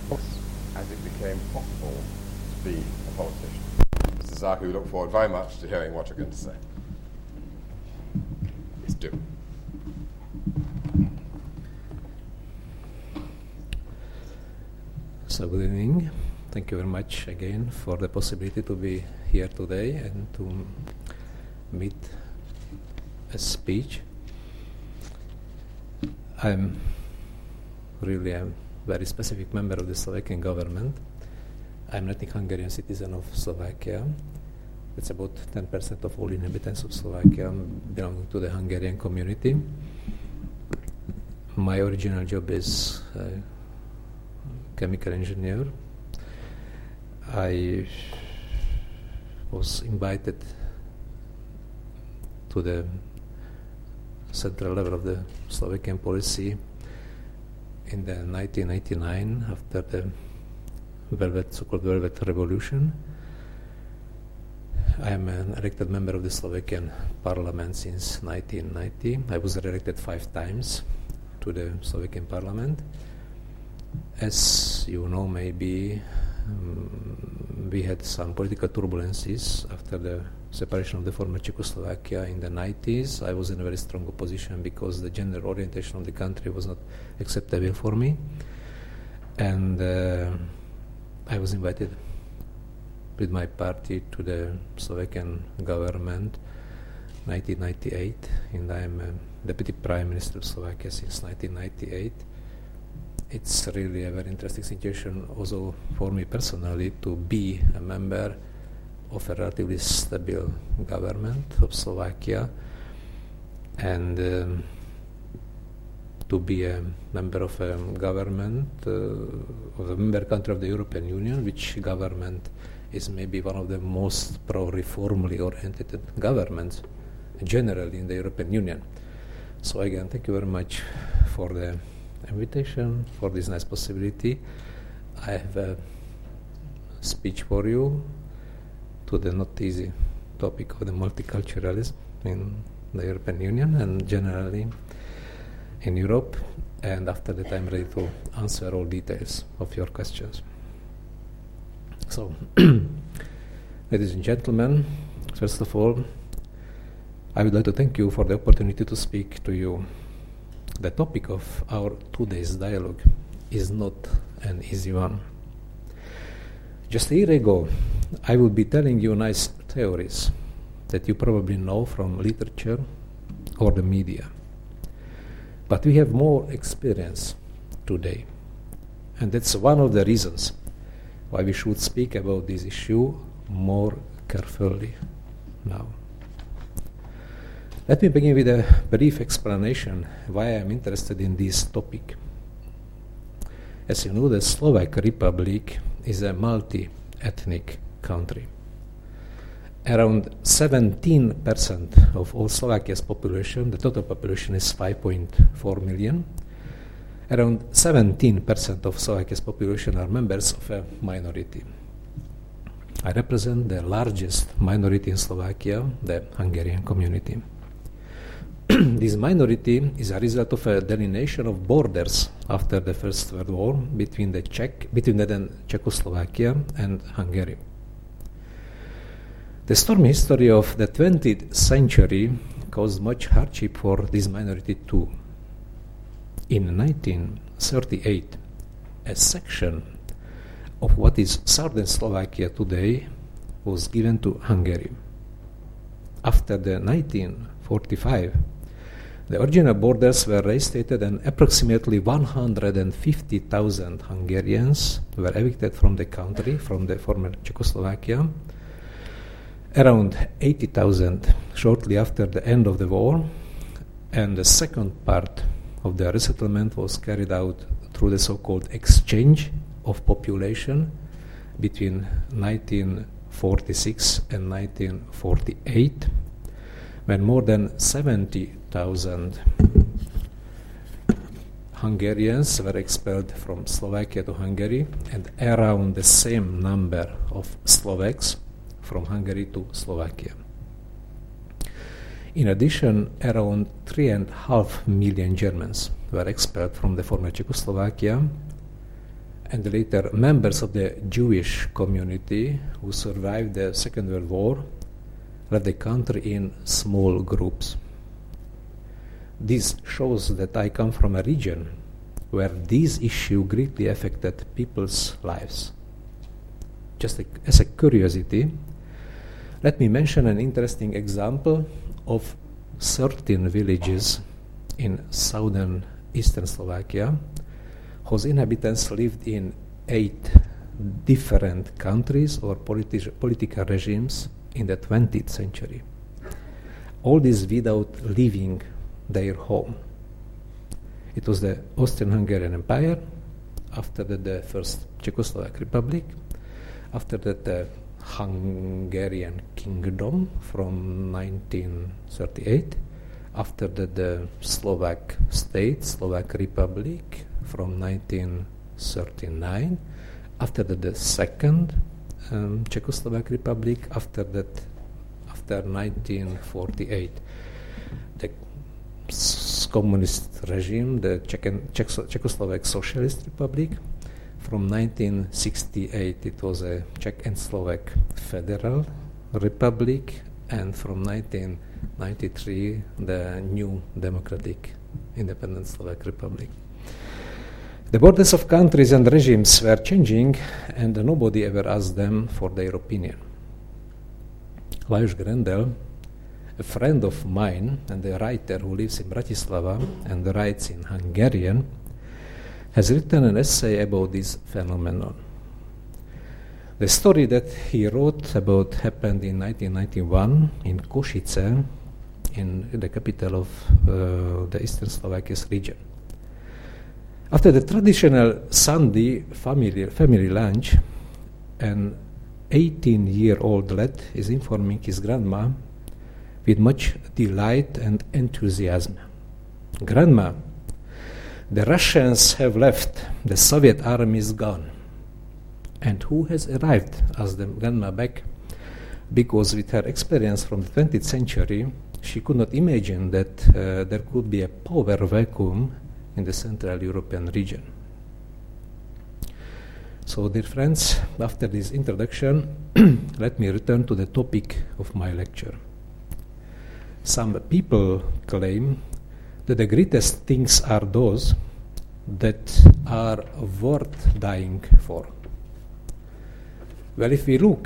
as it became possible to be a politician. Mr. Zaku, we look forward very much to hearing what you're going to say. Please do. So good evening. Thank you very much again for the possibility to be here today and to meet a speech. I'm really a very specific member of the Slovakian government. I'm an ethnic Hungarian citizen of Slovakia. It's about 10% of all inhabitants of Slovakia belonging to the Hungarian community. My original job is chemical engineer. I was invited to the central level of the Slovakian policy in the 1989 after the so-called Velvet Revolution. I am an elected member of the Slovakian parliament since 1990. I was re-elected 5 times to the Slovakian parliament. As you know, maybe we had some political turbulences after the separation of the former Czechoslovakia in the 90s. I was in a very strong opposition because the gender orientation of the country was not acceptable for me. And I was invited with my party to the Slovakian government 1998, and I am a Deputy Prime Minister of Slovakia since 1998. It's really a very interesting situation also for me personally to be a member of a relatively stable government of Slovakia and to be a member of a government of a member country of the European Union, which government is maybe one of the most pro-reformly oriented governments generally in the European Union. So again, thank you very much for the invitation, for this nice possibility. I have a speech for you to the not easy topic of the multiculturalism in the European Union and generally in Europe, and after that I'm ready to answer all details of your questions. So, ladies and gentlemen, first of all, I would like to thank you for the opportunity to speak to you. The topic of our today's dialogue is not an easy one. Just a year ago, I would be telling you nice theories that you probably know from literature or the media. But we have more experience today. And that's one of the reasons why we should speak about this issue more carefully now. Let me begin with a brief explanation why I am interested in this topic. As you know, the Slovak Republic is a multi-ethnic country. Around 17% of all Slovakia's population, the total population is 5.4 million. Around 17% of Slovakia's population are members of a minority. I represent the largest minority in Slovakia, the Hungarian community. This minority is a result of a delineation of borders after the First World War between the then Czechoslovakia and Hungary. The stormy history of the 20th century caused much hardship for this minority too. In 1938, a section of what is southern Slovakia today was given to Hungary. After the 1945, the original borders were restated and approximately 150,000 Hungarians were evicted from the country, from the former Czechoslovakia. Around 80,000 shortly after the end of the war, and the second part of the resettlement was carried out through the so-called exchange of population between 1946 and 1948, when more than 70,000 Hungarians were expelled from Slovakia to Hungary, and around the same number of Slovaks from Hungary to Slovakia. In addition, around 3.5 million Germans were expelled from the former Czechoslovakia, and later members of the Jewish community who survived the Second World War left the country in small groups. This shows that I come from a region where this issue greatly affected people's lives. Just as a curiosity, let me mention an interesting example of certain villages in southern eastern Slovakia whose inhabitants lived in 8 different countries or political regimes in the 20th century. All this without leaving their home. It was the Austrian-Hungarian Empire, after that the First Czechoslovak Republic, after that the Hungarian Kingdom from 1938, after that the Slovak state, Slovak Republic from 1939, after that the Second Czechoslovak Republic, after 1948. The communist regime, the Czechoslovak Socialist Republic. From 1968 it was a Czech and Slovak Federal Republic, and from 1993 the new democratic independent Slovak Republic. The borders of countries and regimes were changing, and nobody ever asked them for their opinion. Lajos Grendel, a friend of mine and a writer who lives in Bratislava and writes in Hungarian, has written an essay about this phenomenon. The story that he wrote about happened in 1991 in Košice, in the capital of the Eastern Slovakia's region. After the traditional Sunday family lunch, an 18-year-old lad is informing his grandma with much delight and enthusiasm. "Grandma, the Russians have left, the Soviet army is gone." "And who has arrived?" asked the grandma back, because with her experience from the 20th century, she could not imagine that there could be a power vacuum in the Central European region. So, dear friends, after this introduction, let me return to the topic of my lecture. Some people claim that the greatest things are those that are worth dying for. Well, if we look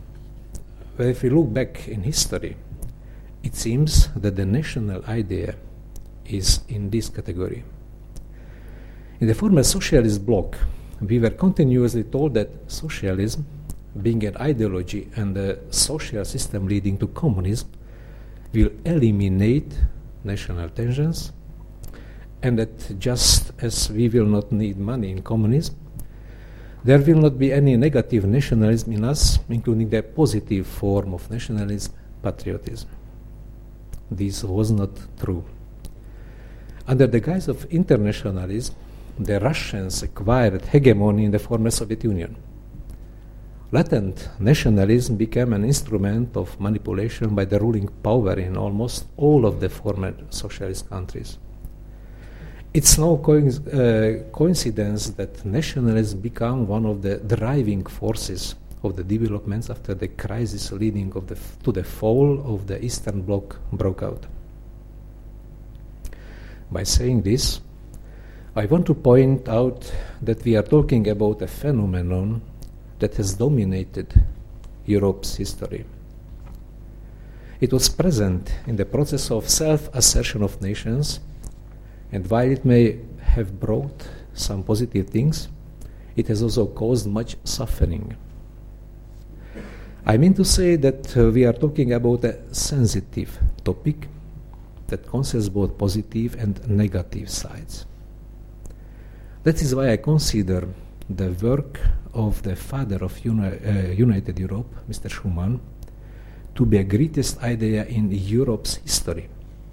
back in history, it seems that the national idea is in this category. In the former socialist bloc, we were continuously told that socialism, being an ideology and a social system leading to communism, will eliminate national tensions, and that just as we will not need money in communism, there will not be any negative nationalism in us, including the positive form of nationalism, patriotism. This was not true. Under the guise of internationalism, the Russians acquired hegemony in the former Soviet Union. Latent nationalism became an instrument of manipulation by the ruling power in almost all of the former socialist countries. It's no coincidence that nationalism became one of the driving forces of the developments after the crisis leading to the fall of the Eastern Bloc broke out. By saying this, I want to point out that we are talking about a phenomenon that has dominated Europe's history. It was present in the process of self-assertion of nations, and while it may have brought some positive things, it has also caused much suffering. I mean to say that we are talking about a sensitive topic that concerns both positive and negative sides. That is why I consider the work of the father of United Europe, Mr. Schuman, to be the greatest idea in Europe's history.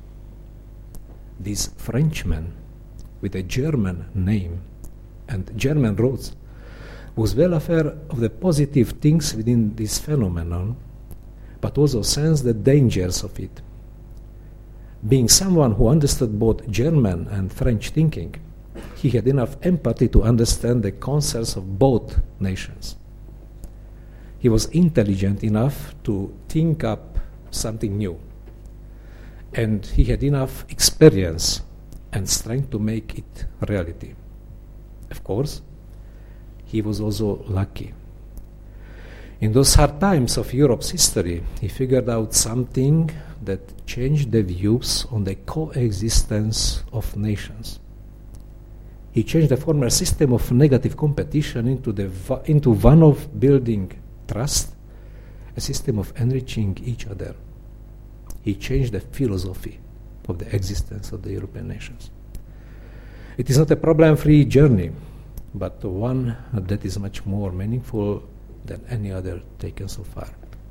This Frenchman with a German name and German roots was well aware of the positive things within this phenomenon, but also sensed the dangers of it. Being someone who understood both German and French thinking, he had enough empathy to understand the concerns of both nations. He was intelligent enough to think up something new. And he had enough experience and strength to make it reality. Of course, he was also lucky. In those hard times of Europe's history, he figured out something that changed the views on the coexistence of nations. He changed the former system of negative competition into one of building trust, a system of enriching each other. He changed the philosophy of the existence of the European nations. It is not a problem-free journey, but one that is much more meaningful than any other taken so far.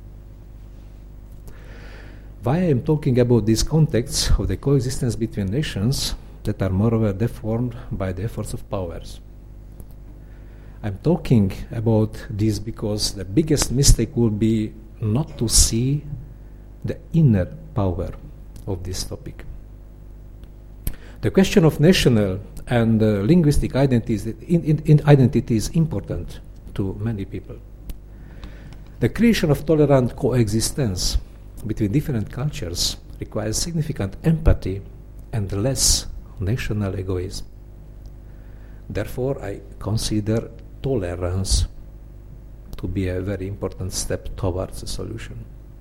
Why I am talking about these contexts of the coexistence between nations that are moreover deformed by the efforts of powers? I'm talking about this because the biggest mistake will be not to see the inner power of this topic. The question of national and linguistic identity is important to many people. The creation of tolerant coexistence between different cultures requires significant empathy and less national egoism. Therefore, I consider tolerance to be a very important step towards a solution.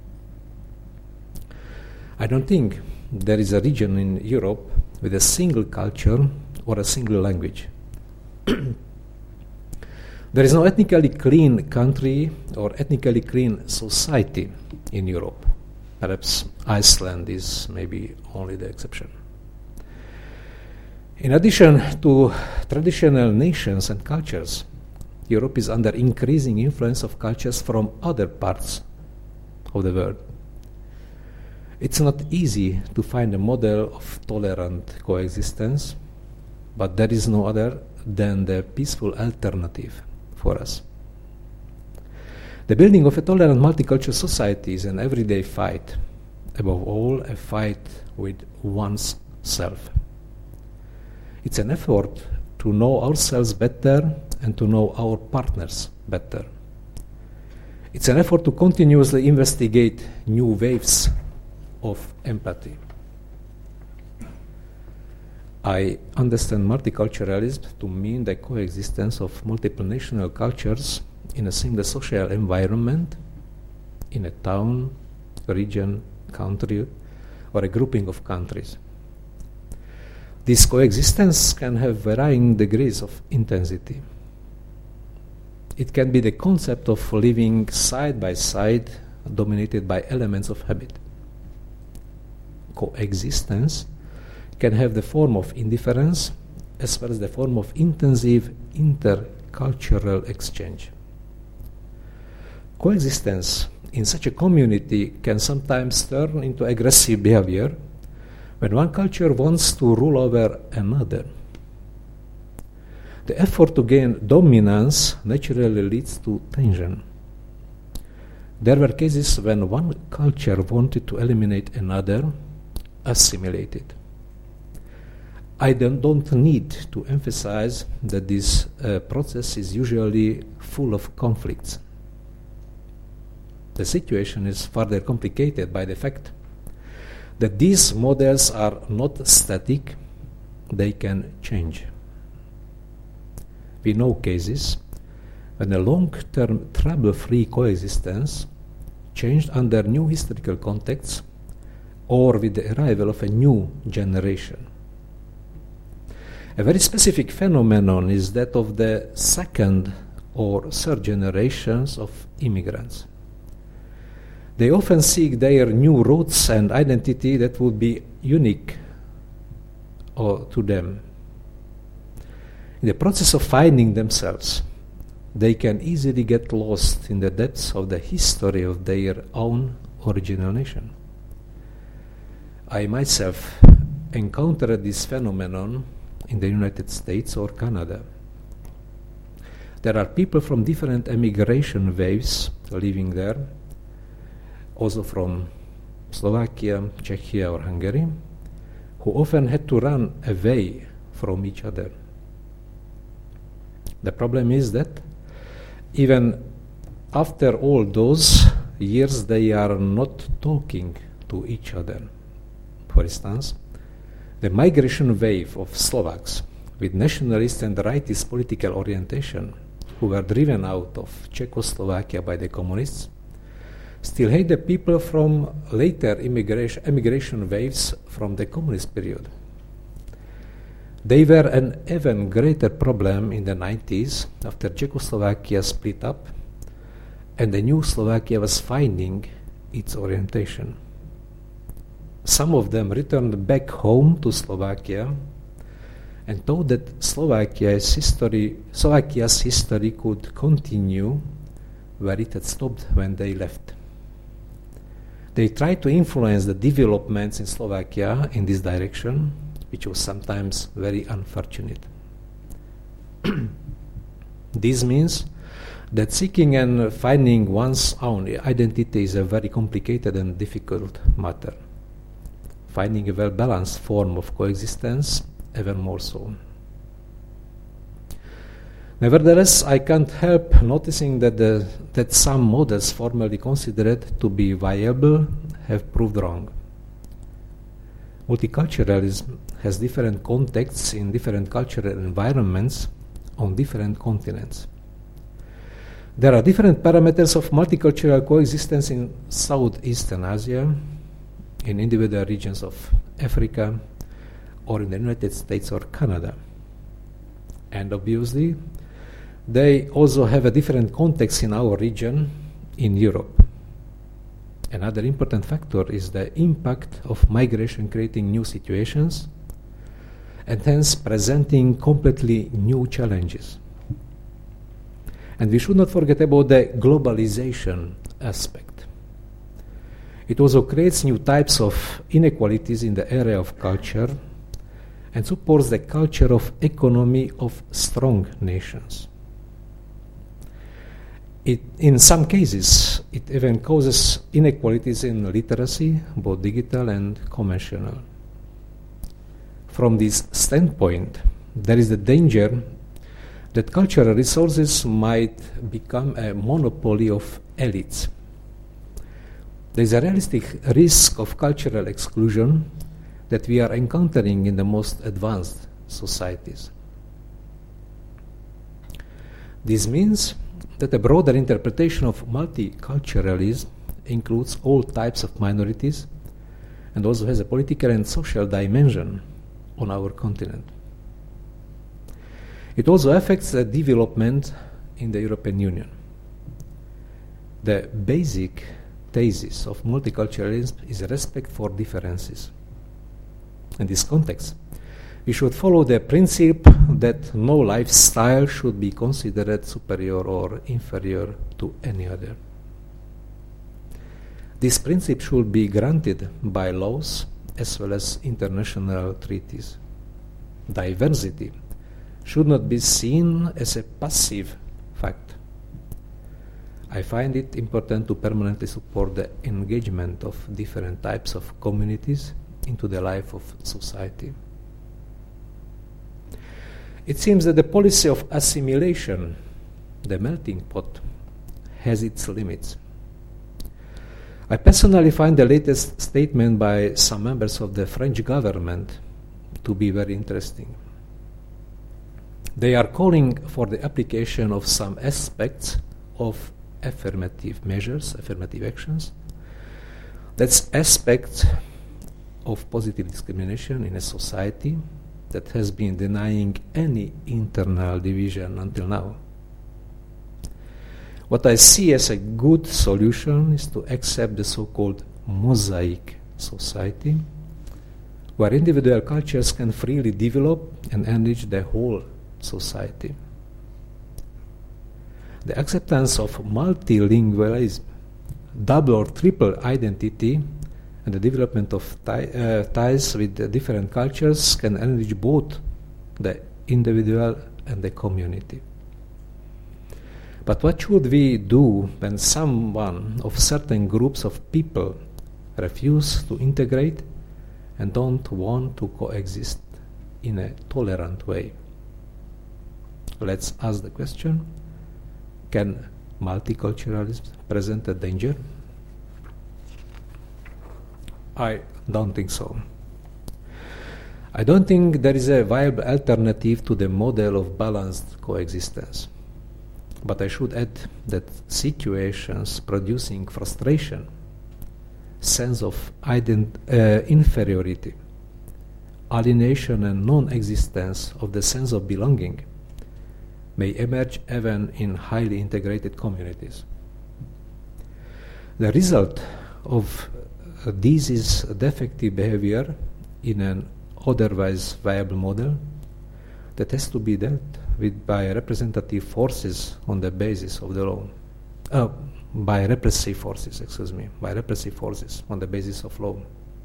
I don't think there is a region in Europe with a single culture or a single language. There is no ethnically clean country or ethnically clean society in Europe. Perhaps Iceland is maybe only the exception. In addition to traditional nations and cultures, Europe is under increasing influence of cultures from other parts of the world. It's not easy to find a model of tolerant coexistence, but there is no other than the peaceful alternative for us. The building of a tolerant multicultural society is an everyday fight, above all a fight with one's self. It's an effort to know ourselves better and to know our partners better. It's an effort to continuously investigate new waves of empathy. I understand multiculturalism to mean the coexistence of multiple national cultures in a single social environment, in a town, region, country, or a grouping of countries. This coexistence can have varying degrees of intensity. It can be the concept of living side by side, dominated by elements of habit. Coexistence can have the form of indifference as well as the form of intensive intercultural exchange. Coexistence in such a community can sometimes turn into aggressive behavior when one culture wants to rule over another. The effort to gain dominance naturally leads to tension. There were cases when one culture wanted to eliminate another, assimilate it. I don't need to emphasize that this process is usually full of conflicts. The situation is further complicated by the fact that these models are not static, they can change. We know cases when a long-term trouble-free coexistence changed under new historical contexts or with the arrival of a new generation. A very specific phenomenon is that of the second or third generations of immigrants. They often seek their new roots and identity that would be unique to them. In the process of finding themselves, they can easily get lost in the depths of the history of their own original nation. I myself encountered this phenomenon in the United States or Canada. There are people from different emigration waves living there, also from Slovakia, Czechia, or Hungary, who often had to run away from each other. The problem is that even after all those years, they are not talking to each other. For instance, the migration wave of Slovaks with nationalist and rightist political orientation, who were driven out of Czechoslovakia by the communists, still hate the people from later emigration waves from the communist period. They were an even greater problem in the 90s after Czechoslovakia split up and the new Slovakia was finding its orientation. Some of them returned back home to Slovakia and thought that Slovakia's history could continue where it had stopped when they left. They tried to influence the developments in Slovakia in this direction, which was sometimes very unfortunate. This means that seeking and finding one's own identity is a very complicated and difficult matter. Finding a well-balanced form of coexistence, even more so. Nevertheless, I can't help noticing that some models formerly considered to be viable have proved wrong. Multiculturalism has different contexts in different cultural environments on different continents. There are different parameters of multicultural coexistence in Southeastern Asia, in individual regions of Africa, or in the United States or Canada. And obviously, they also have a different context in our region, in Europe. Another important factor is the impact of migration creating new situations and hence presenting completely new challenges. And we should not forget about the globalization aspect. It also creates new types of inequalities in the area of culture and supports the culture of economy of strong nations. In some cases, it even causes inequalities in literacy, both digital and conventional. From this standpoint, there is the danger that cultural resources might become a monopoly of elites. There is a realistic risk of cultural exclusion that we are encountering in the most advanced societies. This means that a broader interpretation of multiculturalism includes all types of minorities and also has a political and social dimension on our continent. It also affects the development in the European Union. The basic thesis of multiculturalism is respect for differences. In this context, we should follow the principle that no lifestyle should be considered superior or inferior to any other. This principle should be granted by laws as well as international treaties. Diversity should not be seen as a passive fact. I find it important to permanently support the engagement of different types of communities into the life of society. It seems that the policy of assimilation, the melting pot, has its limits. I personally find the latest statement by some members of the French government to be very interesting. They are calling for the application of some aspects of affirmative measures, affirmative actions. That's aspects of positive discrimination in a society that has been denying any internal division until now. What I see as a good solution is to accept the so-called mosaic society, where individual cultures can freely develop and enrich the whole society. The acceptance of multilingualism, double or triple identity, and the development of ties with different cultures can enrich both the individual and the community. But what should we do when someone of certain groups of people refuse to integrate and don't want to coexist in a tolerant way? let's ask the question, can multiculturalism present a danger? I don't think so. I don't think there is a viable alternative to the model of balanced coexistence. But I should add that situations producing frustration, sense of inferiority, alienation and non-existence of the sense of belonging may emerge even in highly integrated communities. The result of this is defective behavior in an otherwise viable model that has to be dealt with by representative forces on the basis of the law. By repressive forces on the basis of law.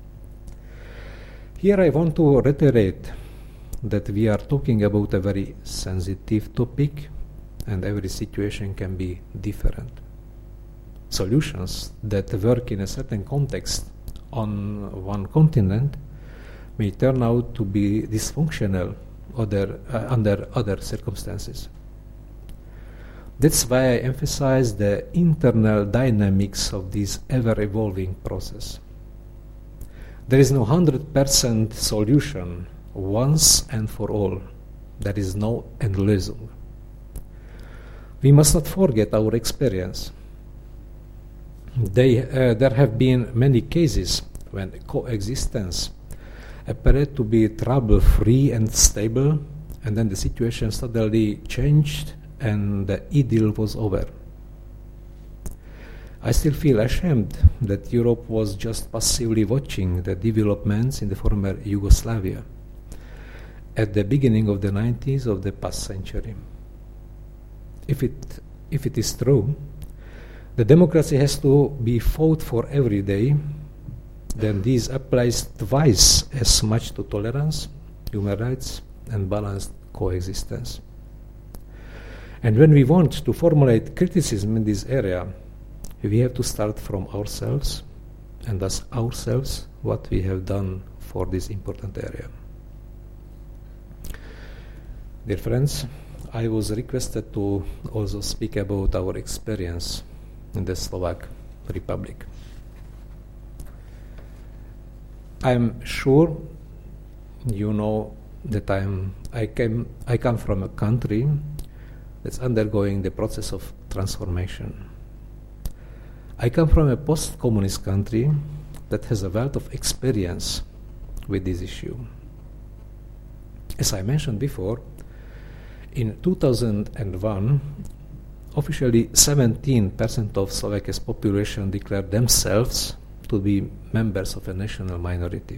Here I want to reiterate that we are talking about a very sensitive topic and every situation can be different. Solutions that work in a certain context on one continent may turn out to be dysfunctional under other circumstances. That's why I emphasize the internal dynamics of this ever-evolving process. There is no 100% solution once and for all. There is no Endlösung. We must not forget our experience. There have been many cases when coexistence appeared to be trouble-free and stable, and then the situation suddenly changed and the idyll was over. I still feel ashamed that Europe was just passively watching the developments in the former Yugoslavia at the beginning of the 90s of the past century. If it is true, the democracy has to be fought for every day, then this applies twice as much to tolerance, human rights, and balanced coexistence. And when we want to formulate criticism in this area, we have to start from ourselves and ask ourselves what we have done for this important area. Dear friends, I was requested to also speak about our experience in the Slovak Republic. I'm sure you know that I come from a country that's undergoing the process of transformation. I come from a post-communist country that has a wealth of experience with this issue. As I mentioned before, in 2001, officially 17% of Slovakia's population declared themselves to be members of a national minority.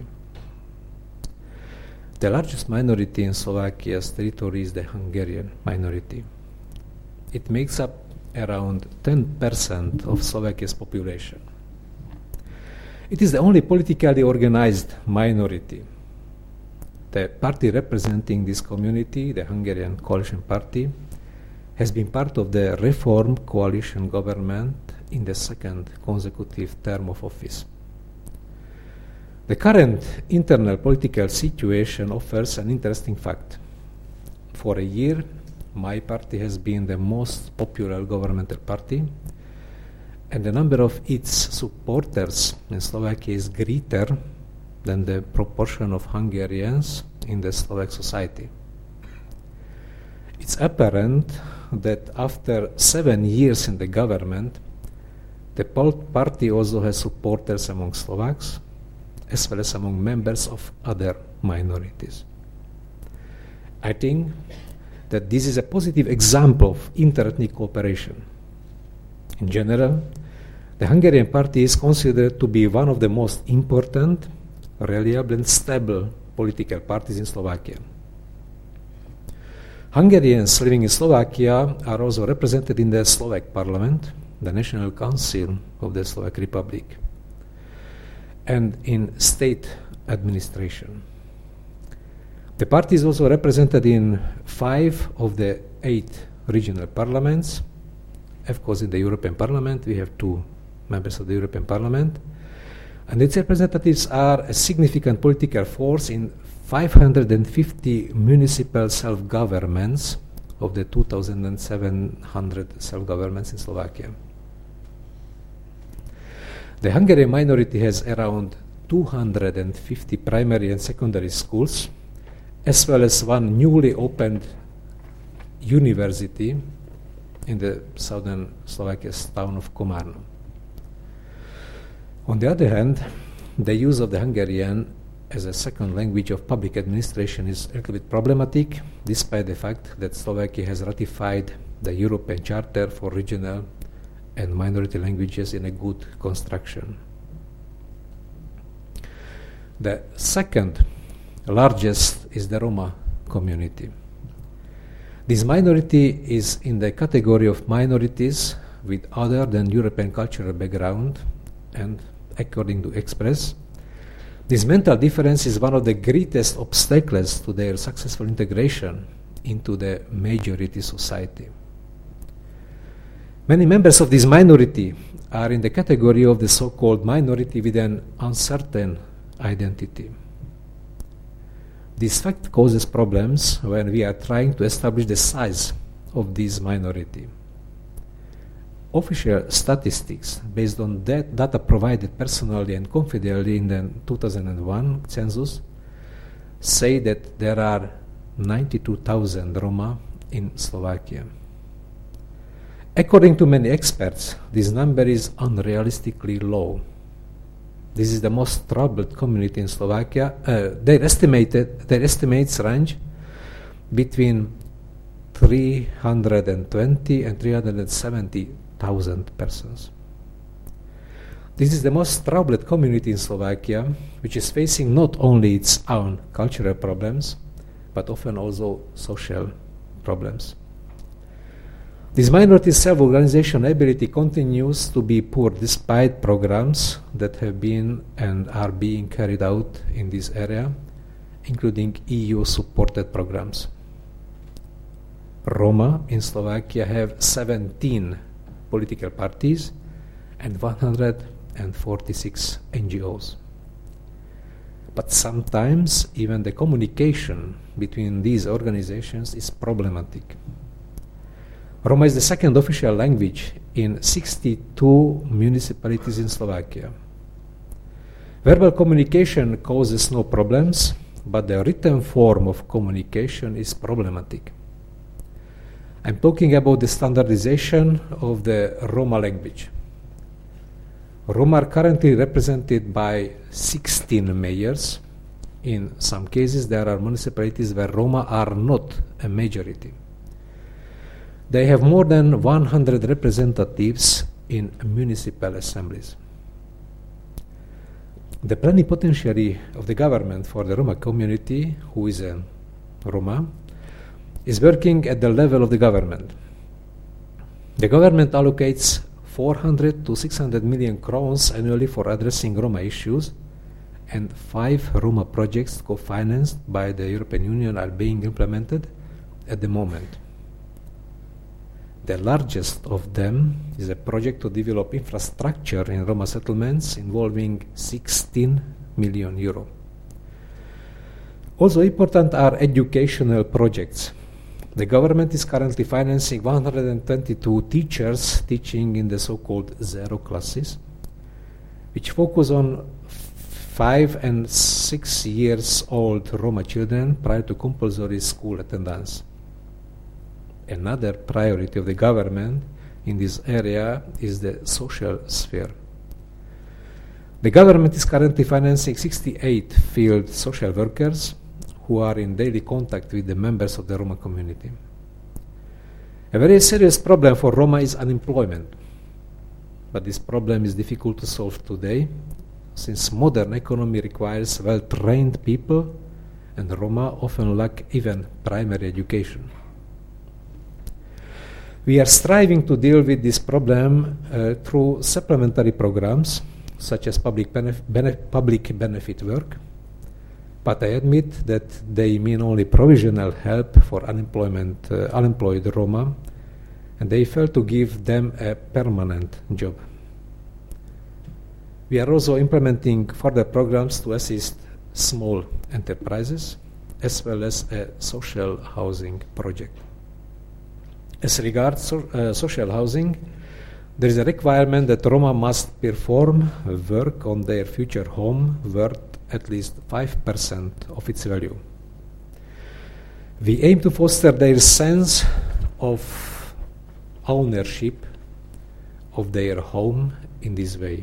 The largest minority in Slovakia's territory is the Hungarian minority. It makes up around 10% of Slovakia's population. It is the only politically organized minority. The party representing this community, the Hungarian Coalition Party, has been part of the Reform Coalition government in the second consecutive term of office. The current internal political situation offers an interesting fact. For a year, my party has been the most popular governmental party, and the number of its supporters in Slovakia is greater than the proportion of Hungarians in the Slovak society. It's apparent that after 7 years in the government, the party also has supporters among Slovaks, as well as among members of other minorities. I think that this is a positive example of interethnic cooperation. In general, the Hungarian party is considered to be one of the most important, reliable and stable political parties in Slovakia. Hungarians living in Slovakia are also represented in the Slovak Parliament, the National Council of the Slovak Republic, and in state administration. The party is also represented in 5 of the 8 regional parliaments. Of course, in the European Parliament, we have 2 members of the European Parliament, and its representatives are a significant political force in 550 municipal self-governments of the 2,700 self-governments in Slovakia. The Hungarian minority has around 250 primary and secondary schools, as well as one newly opened university in the southern Slovakia's town of Komárno. On the other hand, the use of the Hungarian as a second language of public administration is a little bit problematic, despite the fact that Slovakia has ratified the European Charter for Regional and Minority Languages in a good construction. The second largest is the Roma community. This minority is in the category of minorities with other than European cultural background, and according to Express, this mental difference is one of the greatest obstacles to their successful integration into the majority society. Many members of this minority are in the category of the so-called minority with an uncertain identity. This fact causes problems when we are trying to establish the size of this minority. Official statistics based on that data provided personally and confidentially in the 2001 census say that there are 92,000 Roma in Slovakia. According to many experts, this number is unrealistically low. This is the most troubled community in Slovakia. Their estimates range between 320 and 370,000 persons. This is the most troubled community in Slovakia, which is facing not only its own cultural problems, but often also social problems. This minority self-organization ability continues to be poor despite programs that have been and are being carried out in this area, including EU-supported programs. Roma in Slovakia have 17 political parties and 146 NGOs. But sometimes even the communication between these organizations is problematic. Roma is the second official language in 62 municipalities in Slovakia. Verbal communication causes no problems, but the written form of communication is problematic. I'm talking about the standardization of the Roma language. Roma are currently represented by 16 mayors. In some cases, there are municipalities where Roma are not a majority. They have more than 100 representatives in municipal assemblies. The plenipotentiary of the government for the Roma community, who is a Roma, is working at the level of the government. The government allocates 400 to 600 million crowns annually for addressing Roma issues, and 5 Roma projects co-financed by the European Union are being implemented at the moment. The largest of them is a project to develop infrastructure in Roma settlements involving 16 million euro. Also important are educational projects. The government is currently financing 122 teachers teaching in the so-called zero classes, which focus on 5 and 6 years old Roma children prior to compulsory school attendance. Another priority of the government in this area is the social sphere. The government is currently financing 68 field social workers who are in daily contact with the members of the Roma community. A very serious problem for Roma is unemployment. But this problem is difficult to solve today, since modern economy requires well-trained people, and Roma often lack even primary education. We are striving to deal with this problem through supplementary programs, such as public benefit work, but I admit that they mean only provisional help for unemployed Roma, and they fail to give them a permanent job. We are also implementing further programs to assist small enterprises, as well as a social housing project. As regards social housing, there is a requirement that Roma must perform work on their future home worth at least 5% of its value. We aim to foster their sense of ownership of their home in this way.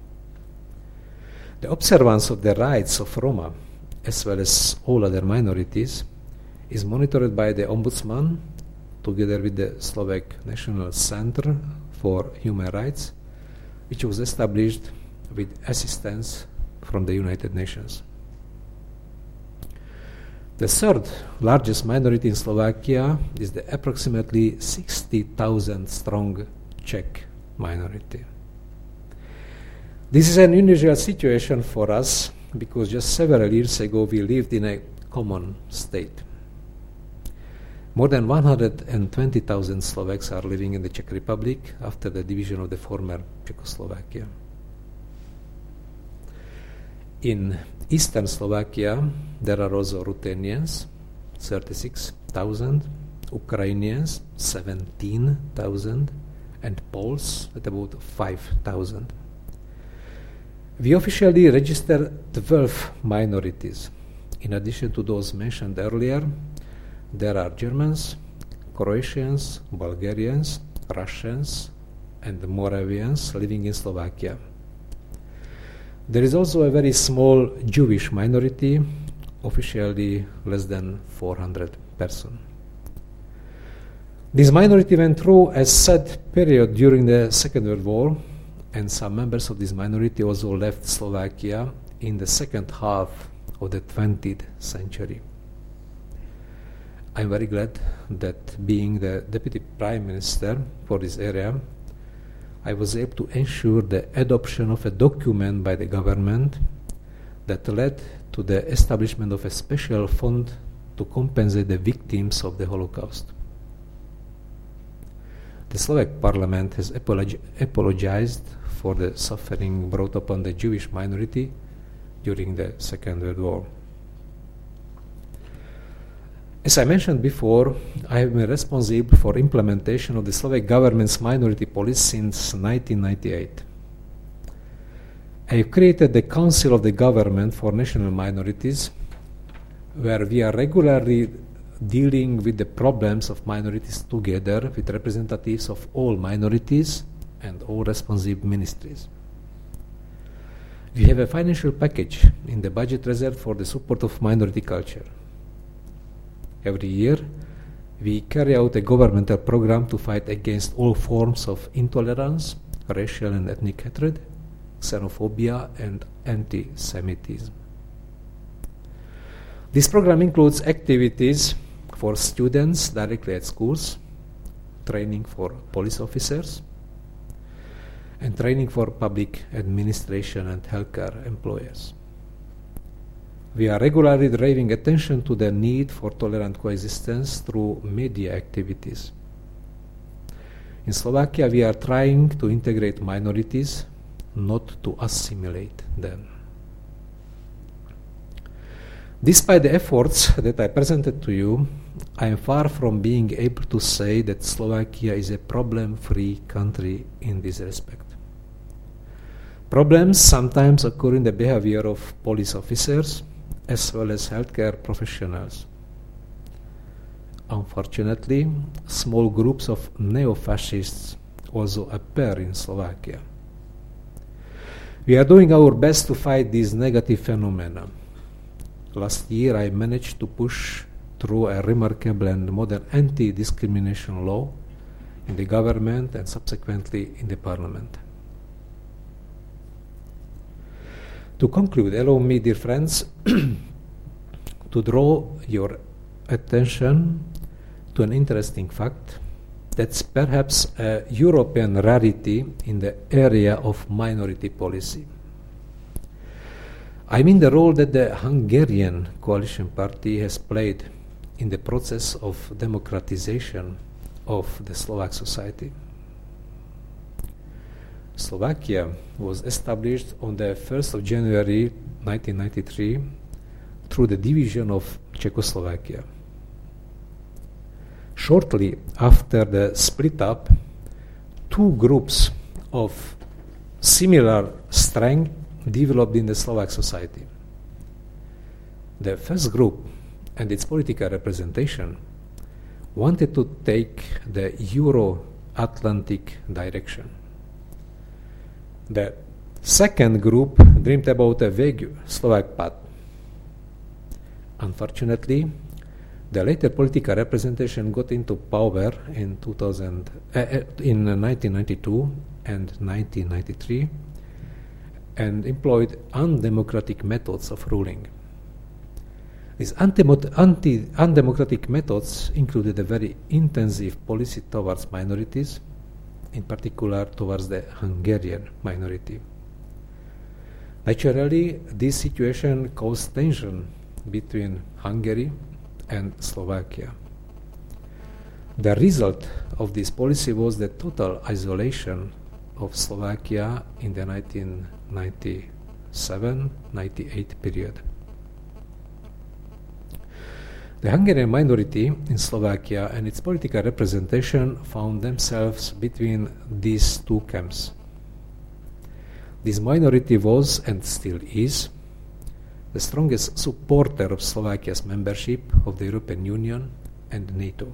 The observance of the rights of Roma, as well as all other minorities, is monitored by the Ombudsman, together with the Slovak National Center for Human Rights, which was established with assistance from the United Nations. The third largest minority in Slovakia is the approximately 60,000 strong Czech minority. This is an unusual situation for us because just several years ago we lived in a common state. More than 120,000 Slovaks are living in the Czech Republic after the division of the former Czechoslovakia. In eastern Slovakia, there are also Ruthenians, 36,000, Ukrainians, 17,000, and Poles at about 5,000. We officially register 12 minorities. In addition to those mentioned earlier, there are Germans, Croatians, Bulgarians, Russians, and Moravians living in Slovakia. There is also a very small Jewish minority, officially less than 400 persons. This minority went through a sad period during the Second World War, and some members of this minority also left Slovakia in the second half of the 20th century. I'm very glad that being the Deputy Prime Minister for this area, I was able to ensure the adoption of a document by the government that led to the establishment of a special fund to compensate the victims of the Holocaust. The Slovak Parliament has apologized for the suffering brought upon the Jewish minority during the Second World War. As I mentioned before, I have been responsible for implementation of the Slovak government's minority policy since 1998. I have created the Council of the Government for National Minorities, where we are regularly dealing with the problems of minorities together with representatives of all minorities and all responsive ministries. We have a financial package in the budget reserved for the support of minority culture. Every year, we carry out a governmental program to fight against all forms of intolerance, racial and ethnic hatred, xenophobia, and anti-Semitism. This program includes activities for students directly at schools, training for police officers, and training for public administration and healthcare employers. We are regularly drawing attention to the need for tolerant coexistence through media activities. In Slovakia, we are trying to integrate minorities, not to assimilate them. Despite the efforts that I presented to you, I am far from being able to say that Slovakia is a problem-free country in this respect. Problems sometimes occur in the behavior of police officers, as well as healthcare professionals. Unfortunately, small groups of neo-fascists also appear in Slovakia. We are doing our best to fight these negative phenomena. Last year, I managed to push through a remarkable and modern anti-discrimination law in the government and subsequently in the parliament. To conclude, allow me, dear friends, to draw your attention to an interesting fact that's perhaps a European rarity in the area of minority policy. I mean the role that the Hungarian coalition party has played in the process of democratization of the Slovak society. Slovakia was established on the 1st of January 1993 through the division of Czechoslovakia. Shortly after the split up, two groups of similar strength developed in the Slovak society. The first group and its political representation wanted to take the Euro-Atlantic direction. The second group dreamed about a vague Slovak path. Unfortunately, the later political representation got into power in 1992 and 1993 and employed undemocratic methods of ruling. These undemocratic methods included a very intensive policy towards minorities, in particular towards the Hungarian minority. Naturally, this situation caused tension between Hungary and Slovakia. The result of this policy was the total isolation of Slovakia in the 1997-98 period. The Hungarian minority in Slovakia and its political representation found themselves between these two camps. This minority was, and still is, the strongest supporter of Slovakia's membership of the European Union and NATO.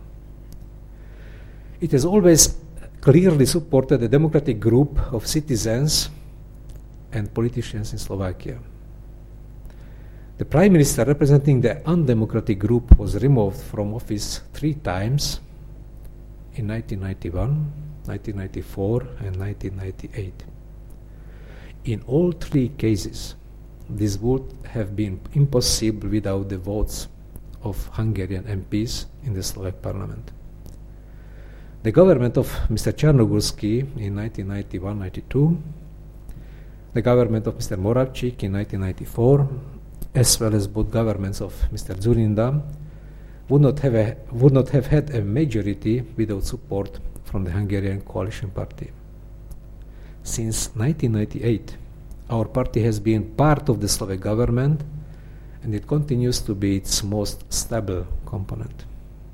It has always clearly supported the democratic group of citizens and politicians in Slovakia. The Prime Minister representing the undemocratic group was removed from office 3 times in 1991, 1994 and 1998. In all 3 cases, this would have been impossible without the votes of Hungarian MPs in the Slovak parliament. The government of Mr. Čarnogórsky in 1991-92, the government of Mr. Moravčík in 1994, as well as both governments of Mr. Dzurinda, would not have had a majority without support from the Hungarian Coalition Party. Since 1998, our party has been part of the Slovak government, and it continues to be its most stable component.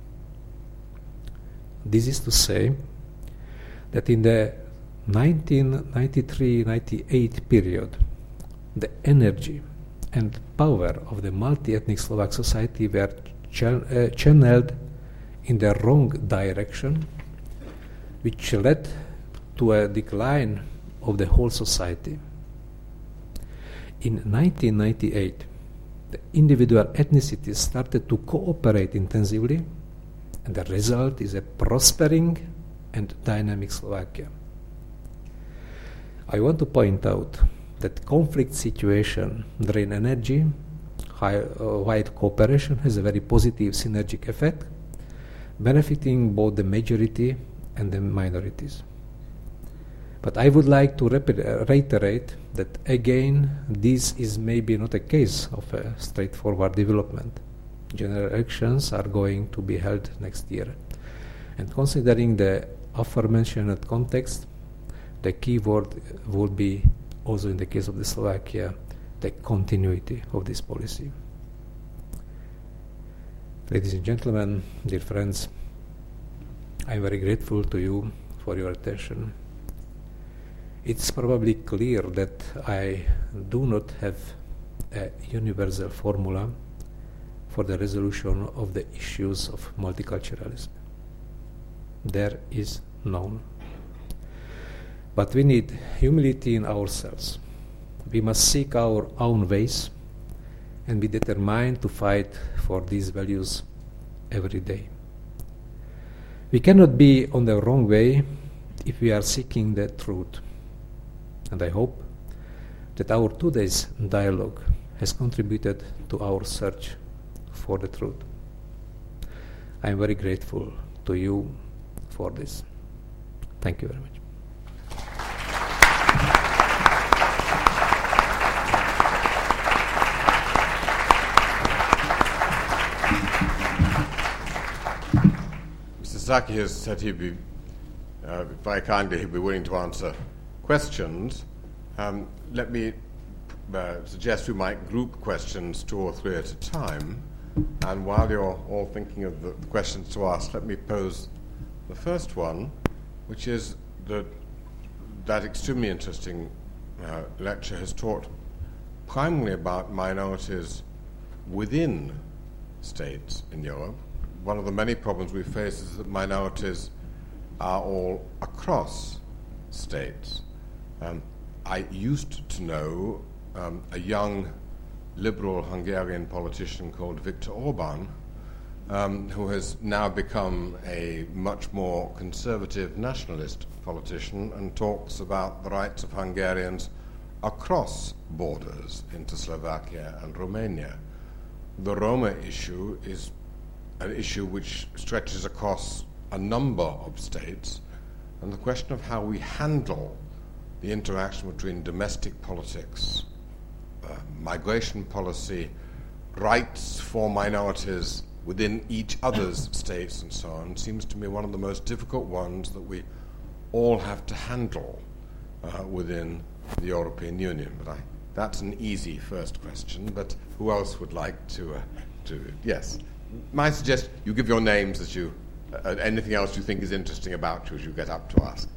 This is to say that in the 1993-98 period, the energy and power of the multi-ethnic Slovak society were channeled in the wrong direction, which led to a decline of the whole society. In 1998, the individual ethnicities started to cooperate intensively, and the result is a prospering and dynamic Slovakia. I want to point out that conflict situation drain energy, white cooperation has a very positive synergic effect, benefiting both the majority and the minorities. But I would like to reiterate that again, this is maybe not a case of a straightforward development. General elections are going to be held next year. And considering the aforementioned context, the key word would be, also in the case of the Slovakia, the continuity of this policy. Ladies and gentlemen, dear friends, I am very grateful to you for your attention. It's probably clear that I do not have a universal formula for the resolution of the issues of multiculturalism. There is none. But we need humility in ourselves. We must seek our own ways and be determined to fight for these values every day. We cannot be on the wrong way if we are seeking the truth. And I hope that our today's dialogue has contributed to our search for the truth. I am very grateful to you for this. Thank you very much. Mr. Zaki has said he'd be very kindly he'd be willing to answer questions. Let me suggest we might group questions 2 or 3 at a time. And while you're all thinking of the questions to ask, let me pose the first one, which is that extremely interesting lecture has taught primarily about minorities within states in Europe. One of the many problems we face is that minorities are all across states. I used to know a young liberal Hungarian politician called Viktor Orban, who has now become a much more conservative nationalist politician and talks about the rights of Hungarians across borders into Slovakia and Romania. The Roma issue is an issue which stretches across a number of states, and the question of how we handle the interaction between domestic politics, migration policy, rights for minorities within each other's states and so on, seems to me one of the most difficult ones that we all have to handle within the European Union. But that's an easy first question, but who else would like to yes. Might suggest you give your names as you, anything else you think is interesting about you as you get up to ask.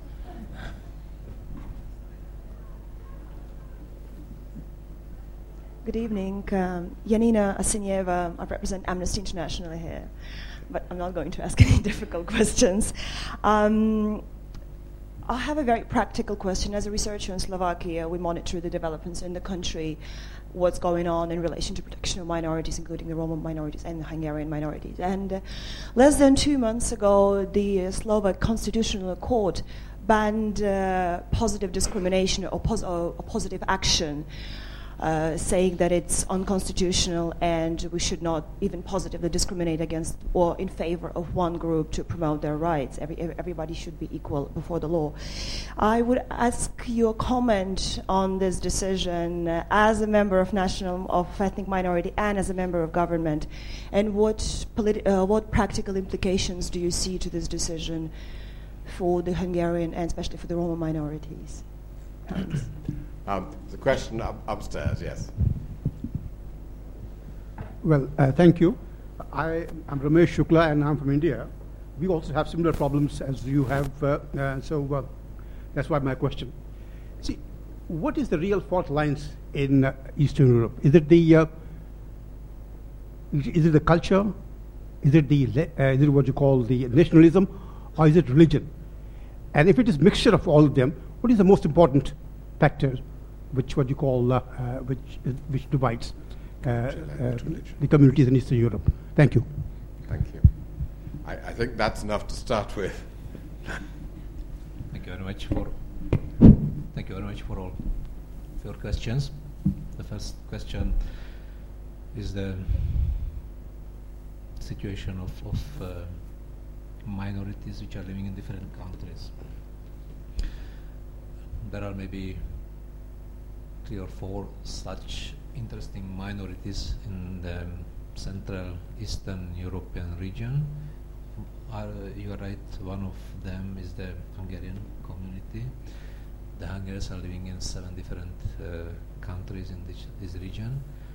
Good evening. Janina Asinyeva. I represent Amnesty International here, but I'm not going to ask any difficult questions. I have a very practical question. As a researcher in Slovakia, we monitor the developments in the country, what's going on in relation to protection of minorities, including the Roma minorities and the Hungarian minorities. And less than 2 months ago, the Slovak Constitutional Court banned positive discrimination or positive action, saying that it's unconstitutional and we should not even positively discriminate against or in favor of one group to promote their rights. Everybody should be equal before the law. I would ask your comment on this decision as a member of ethnic minority and as a member of government, and what practical implications do you see to this decision for the Hungarian and especially for the Roma minorities? Thanks. The question upstairs, yes. Well, thank you. I'm Ramesh Shukla and I'm from India. We also have similar problems as you have, so that's why my question. See, what is the real fault lines in Eastern Europe? Is it the culture? Is it what you call the nationalism, or is it religion? And if it is mixture of all of them, what is the most important factor which divides the communities in Eastern Europe? Thank you. Thank you. I think that's enough to start with. Thank you very much for all your questions. The first question is the situation of minorities which are living in different countries. There are maybe 3 or 4 such interesting minorities in the Central Eastern European region. You are right, one of them is the Hungarian community. The Hungarians are living in 7 different countries in this region.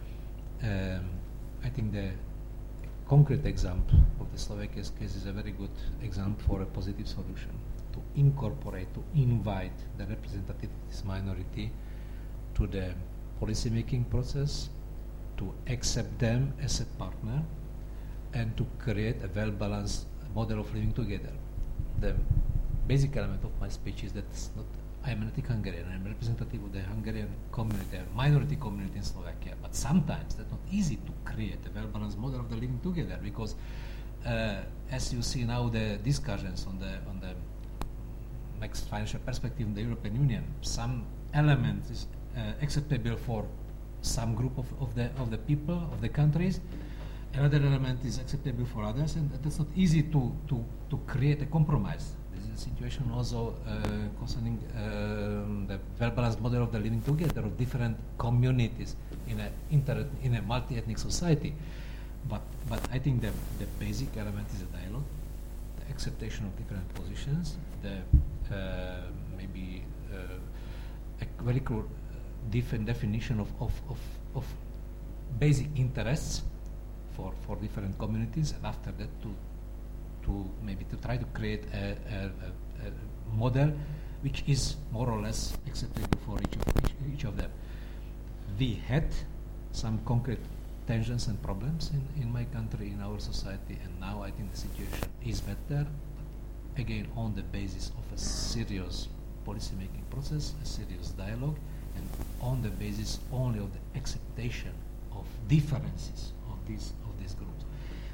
I think the concrete example of the Slovakia's case is a very good example for a positive solution, to incorporate, to invite the representative of this minority to the policy-making process, to accept them as a partner, and to create a well-balanced model of living together. The basic element of my speech is that I am an ethnic Hungarian, I am a representative of the Hungarian community, a minority community in Slovakia, but sometimes that's not easy to create a well-balanced model of the living together, because as you see now the discussions on the next financial perspective in the European Union, some element is acceptable for some group of the people, of the countries. Another element is acceptable for others, and it's not easy to create a compromise. This is a situation also concerning the well-balanced model of the living together of different communities in a multi-ethnic society. But I think the basic element is a dialogue, the acceptation of different positions, the maybe a very clear different definition of basic interests for different communities, and after that to maybe to try to create a model which is more or less acceptable for each of them. We had some concrete tensions and problems in my country, in our society, and now I think the situation is better, but again on the basis of a serious policy-making process, a serious dialogue, and on the basis only of the acceptation of differences of these groups.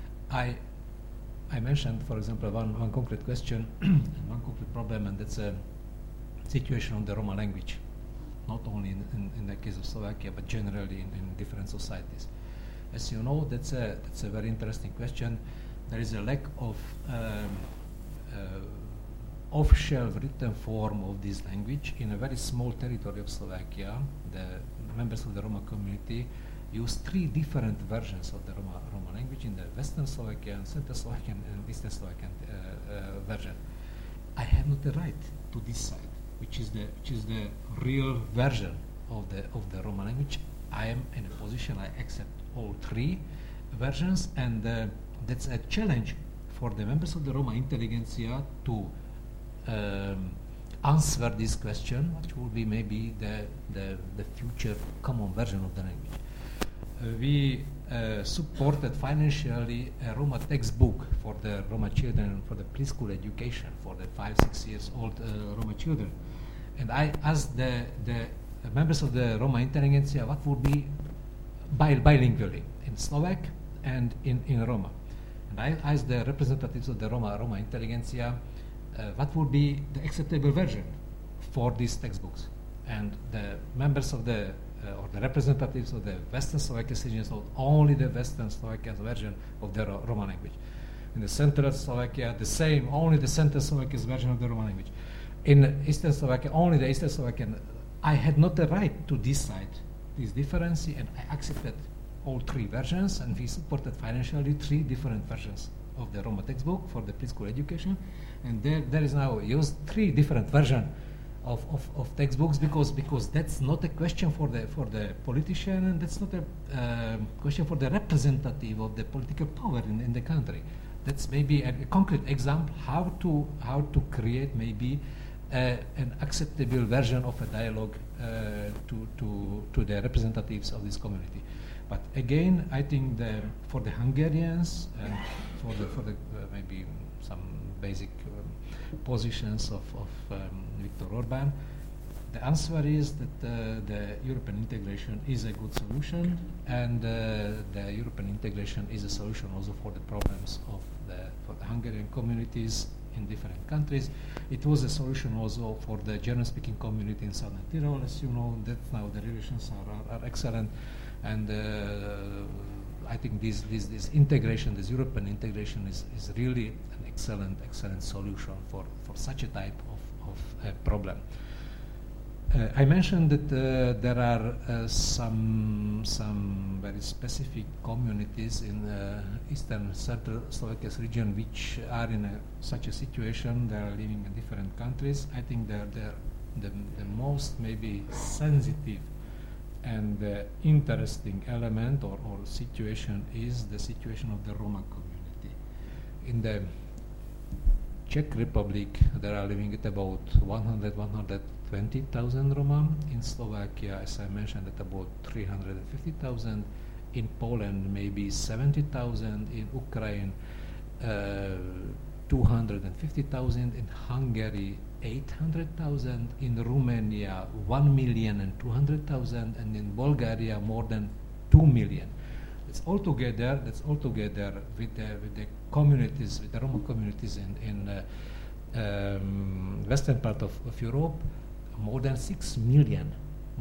I mentioned, for example, one concrete question and one concrete problem, and that's a situation on the Roma language, not only in the case of Slovakia, but generally in different societies. As you know, that's a very interesting question. There is a lack of official written form of this language in a very small territory of Slovakia. The members of the Roma community use 3 different versions of the Roma language in the Western Slovakian, Central Slovakian, and Eastern Slovakian version. I have not the right to decide which is the real version of the Roma language. I am in a position I accept all 3 versions, and that's a challenge for the members of the Roma intelligentsia to answer this question, which will be maybe the future common version of the language. We supported financially a Roma textbook for the Roma children, for the preschool education for the 5-6 years old Roma children. And I asked the members of the Roma intelligentsia what would be bilingually in Slovak and in Roma. And I asked the representatives of the Roma intelligentsia what would be the acceptable version for these textbooks. And the members of the or the representatives of the Western Slovakian citizens told only the Western Slovakian version of the Roma language. In the Central Slovakia, the same, only the Central Slovakian version of the Roma language. In Eastern Slovakia, only the Eastern Slovakian. I had not the right to decide this difference, and I accepted all 3 versions, and we supported financially 3 different versions of the Roma textbook for the preschool education. And there is now used 3 different versions of textbooks because that's not a question for the politician, and that's not a question for the representative of the political power in the country. That's maybe a concrete example how to create maybe an acceptable version of a dialogue to the representatives of this community. But again, I think for the Hungarians and for the maybe some basic positions of Viktor Orbán, the answer is that the European integration is a good solution, and the European integration is a solution also for the problems for the Hungarian communities in different countries. It was a solution also for the German-speaking community in Southern Tyrol. As you know, that now the relations are excellent, and I think this integration, this European integration, is really an excellent solution for such a type of problem. I mentioned that there are some very specific communities in Eastern Central Slovakia region which are in such a situation. They are living in different countries. I think the most maybe sensitive and interesting element or situation is the situation of the Roma community. In the Czech Republic, there are living at about 120,000 Roma. In Slovakia, as I mentioned, at about 350,000. In Poland, maybe 70,000. In Ukraine, 250,000. In Hungary, 800,000. In Romania, 1,200,000. And in Bulgaria, more than 2 million. That's all together with the communities, with the Roma communities in western part of Europe, more than 6 million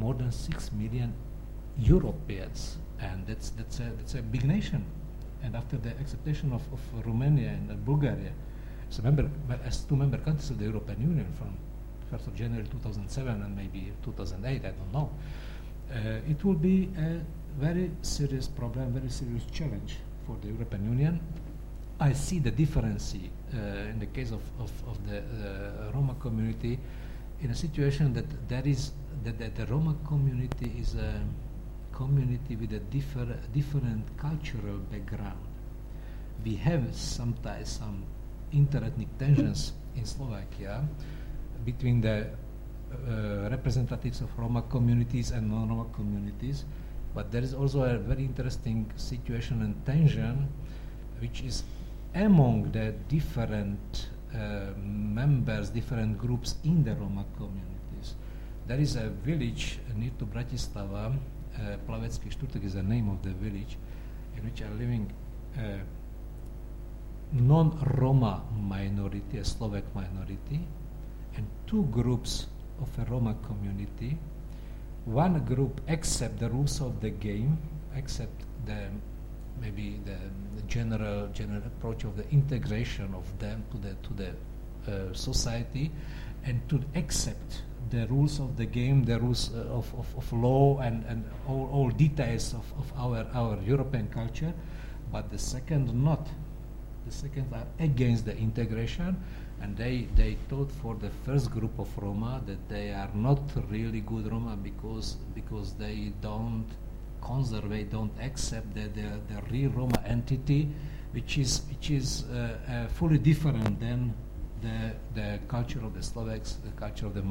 Europeans, and that's a big nation. And after the acceptation of Romania and Bulgaria as 2 member countries of the European Union from 1st of January 2007 and maybe 2008, I don't know, it will be a very serious problem, very serious challenge for the European Union. I see the difference in the case of the Roma community in a situation that the Roma community is a community with a different cultural background. We have sometimes some interethnic tensions in Slovakia between the representatives of Roma communities and non-Roma communities, but there is also a very interesting situation and tension which is among the different members, different groups in the Roma communities. There is a village near to Bratislava, Plavecký Štvrtok is the name of the village, in which are living non-Roma minority, a Slovak minority, and two groups of a Roma community. One group accept the rules of the game, accept the general approach of the integration of them to the society, and to accept the rules of the game, the rules of law and all details of our European culture, but the second not. The second are against the integration, and they thought for the first group of Roma that they are not really good Roma because they don't accept the real Roma entity, which is fully different than the culture of the Slovaks, the culture of the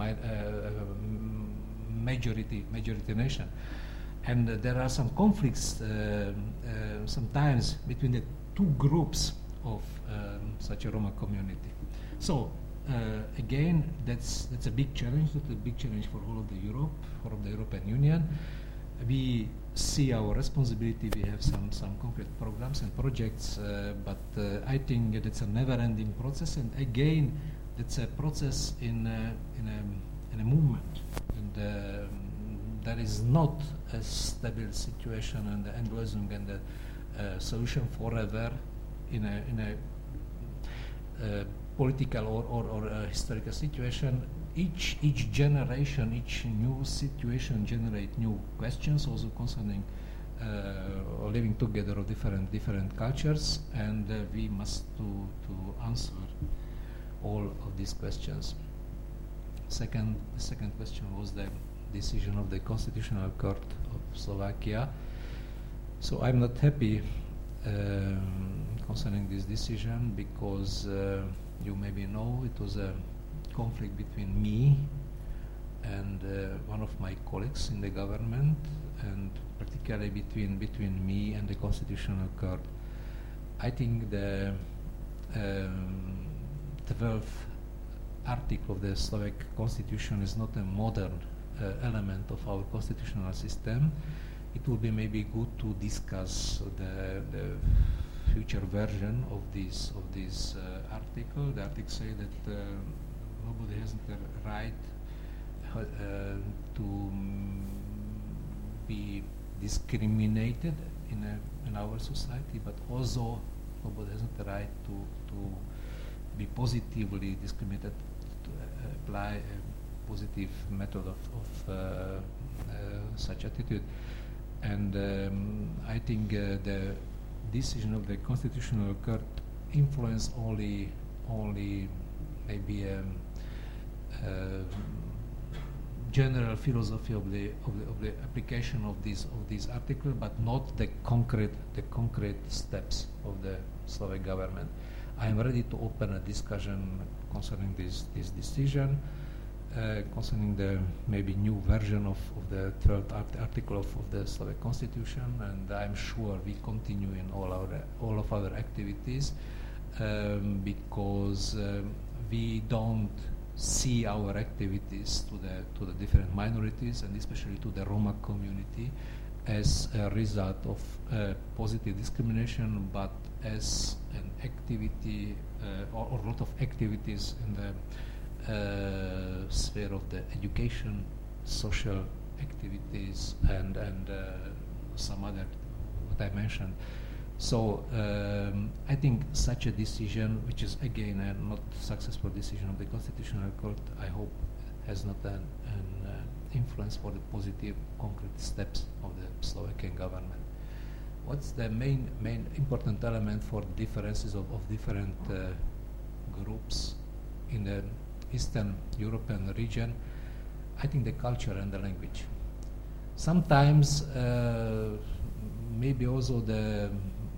majority nation. And there are some conflicts sometimes between the two groups of such a Roma community. So again, that's a big challenge. That's a big challenge for all of the Europe, for the European Union. We see our responsibility. We have some concrete programs and projects, but I think that's a never-ending process. And again, that's a process in a movement. And there is not a stable situation and the Endlösung and the solution forever in a political or historical situation. Each generation, each new situation generate new questions also concerning living together of different cultures, and we must to answer all of these questions. The second question was the decision of the Constitutional Court of Slovakia. So I'm not happy concerning this decision because you maybe know it was a conflict between me and one of my colleagues in the government, and particularly between me and the Constitutional Court. I think the 12th article of the Slovak Constitution is not a modern element of our constitutional system. It would be maybe good to discuss the future version of this article. The article say that nobody has the right to be discriminated in our society, but also nobody has the right to be positively discriminated, to apply a positive method of such attitude. And I think the decision of the Constitutional Court influenced only maybe general philosophy of the application of this article, but not the concrete steps of the Slovak government. I am ready to open a discussion concerning this decision, concerning the maybe new version of the 12th article of the Slovak Constitution, and I'm sure we continue in all of our activities because we don't see our activities to the different minorities, and especially to the Roma community, as a result of positive discrimination, but as an activity or a lot of activities in the sphere of the education, social activities, and some other what I mentioned. So I think such a decision, which is again a not successful decision of the Constitutional Court, I hope has not an influence for the positive concrete steps of the Slovakian government. What's the main important element for differences of different groups in the Eastern European region? I think the culture and the language. sometimes maybe also the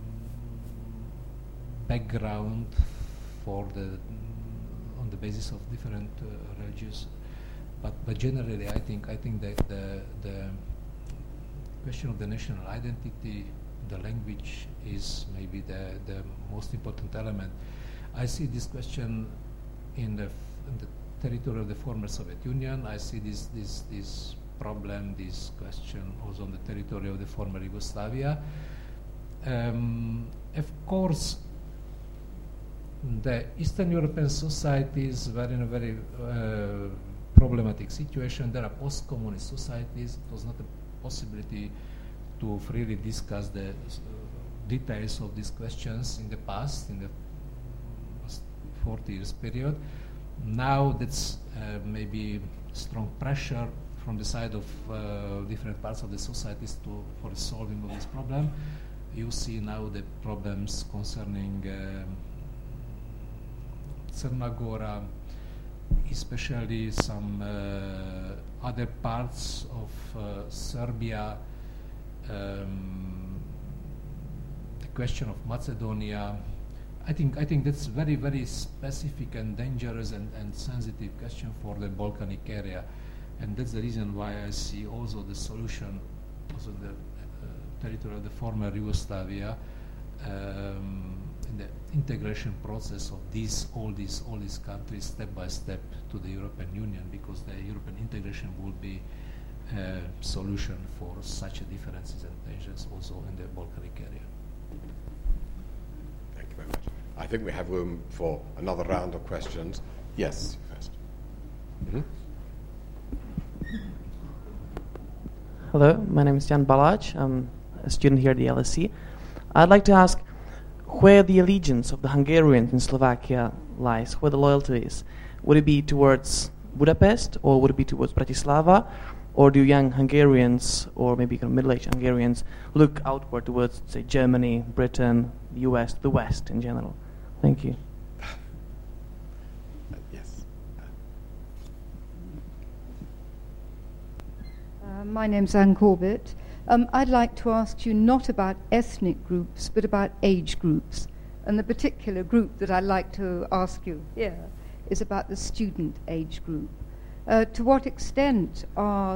background for on the basis of different religious, but generally I think that the question of the national identity, the language is maybe the most important element. I see this question in the territory of the former Soviet Union. I see this problem, this question also on the territory of the former Yugoslavia. Of course, the Eastern European societies were in a very problematic situation. There are post-communist societies. It was not a possibility to freely discuss the details of these questions in the past, in the 40 years period. Now that's maybe strong pressure from the side of different parts of the societies for solving of this problem. You see now the problems concerning Crna Gora, especially some other parts of Serbia, the question of Macedonia. I think that's very, very specific and dangerous and sensitive question for the Balkanic area, and that's the reason why I see also the solution, also the territory of the former Yugoslavia, in the integration process of all these countries step by step to the European Union, because the European integration will be a solution for such differences and tensions also in the Balkanic area. Thank you very much. I think we have room for another round of questions. Yes, first. Mm-hmm. Hello, my name is Jan Balaj. I'm a student here at the LSE. I'd like to ask where the allegiance of the Hungarians in Slovakia lies, where the loyalty is. Would it be towards Budapest, or would it be towards Bratislava, or do young Hungarians, or maybe kind of middle-aged Hungarians, look outward towards, say, Germany, Britain, the US, the West in general? Thank you. Yes. My name's Anne Corbett. I'd like to ask you not about ethnic groups, but about age groups. And the particular group that I'd like to ask you here is about the student age group. To what extent are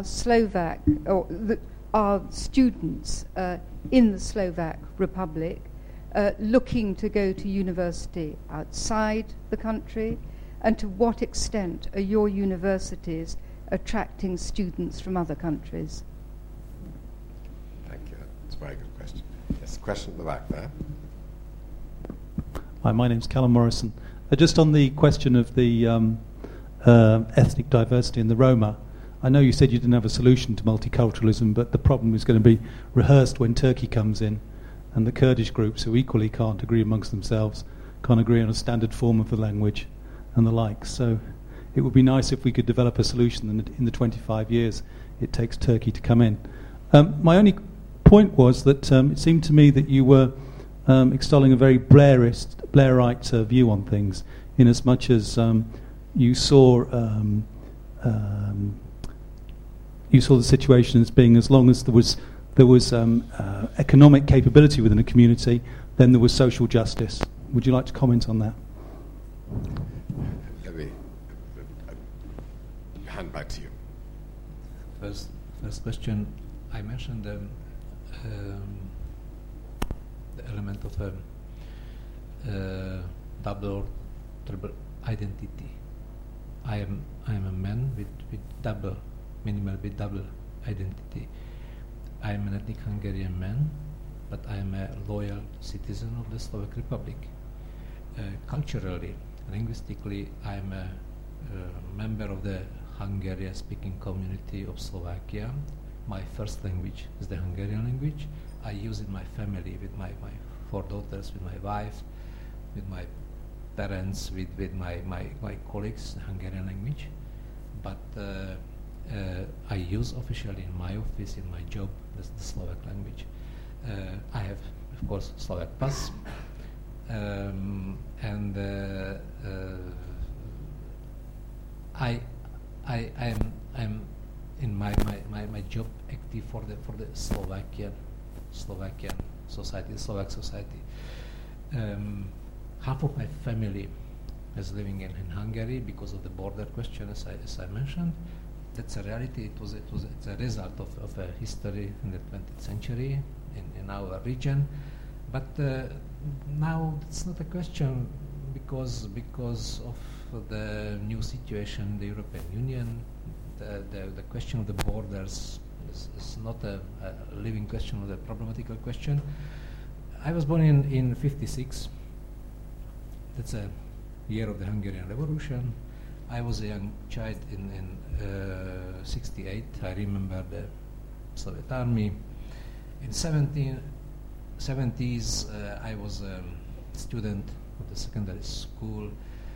are students in the Slovak Republic looking to go to university outside the country, and to what extent are your universities attracting students from other countries? Thank you. That's a very good question. Yes, question at the back there. Hi, my name's Callum Morrison. Just on the question of the ethnic diversity in the Roma, I know you said you didn't have a solution to multiculturalism, but the problem is going to be rehearsed when Turkey comes in, and the Kurdish groups, who equally can't agree amongst themselves, can't agree on a standard form of the language and the like. So it would be nice if we could develop a solution in the 25 years it takes Turkey to come in. My only point was that it seemed to me that you were extolling a very Blairite view on things, in as much as you saw the situation as being, as long as there was economic capability within a community, then there was social justice. Would you like to comment on that? Let me hand back to you. First question, I mentioned the element of double or triple identity. I am a man with double identity. I am an ethnic Hungarian man, but I am a loyal citizen of the Slovak Republic. Culturally, linguistically, I am a member of the Hungarian-speaking community of Slovakia. My first language is the Hungarian language. I use it in my family, with my 4 daughters, with my wife, with my parents, with my colleagues, the Hungarian language. But I use officially in my office, in my job, the Slovak language. I have, of course, Slovak pass, and I'm in my job active for the Slovakian society, Slovak society. Half of my family is living in Hungary because of the border question, as I mentioned. That's a reality. It's a result of a history in the 20th century in our region. But now it's not a question because of the new situation in the European Union. The question of the borders is not a living question or a problematical question. I was born in 56. That's a year of the Hungarian Revolution. I was a young child in 68. I remember the Soviet Army. In 70s, I was a student of the secondary school.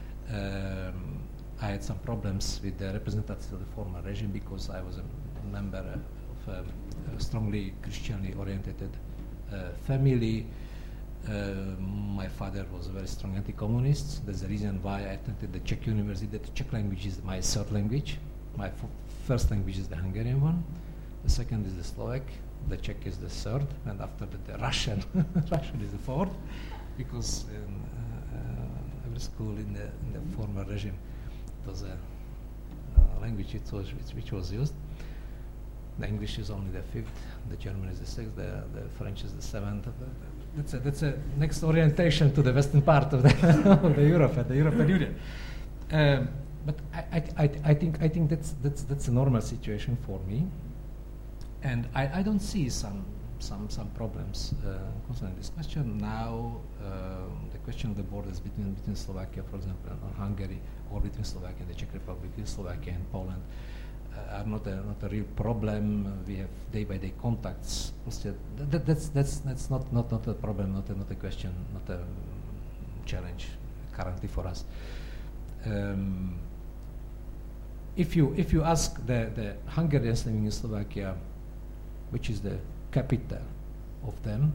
I had some problems with the representatives of the former regime because I was a member of a strongly Christianly oriented family. My father was a very strong anti-communist. That's the reason why I attended the Czech University. The Czech language is my third language. My first language is the Hungarian one. The second is the Slovak. The Czech is the third, and after that the Russian. Russian is the fourth, because in every school in the former regime it was a language which was used. The English is only the fifth. The German is the sixth. The French is the seventh. That's a next orientation to the western part of the of the Europe and the European Union. But I think that's a normal situation for me, and I don't see some problems concerning this question now. The question of the borders between Slovakia, for example, and Hungary, or between Slovakia and the Czech Republic, between Slovakia and Poland, are not a real problem. We have day-by-day contacts. That's not a problem, not a question, not a challenge currently for us. If you ask the Hungarians living in Slovakia, which is the capital of them,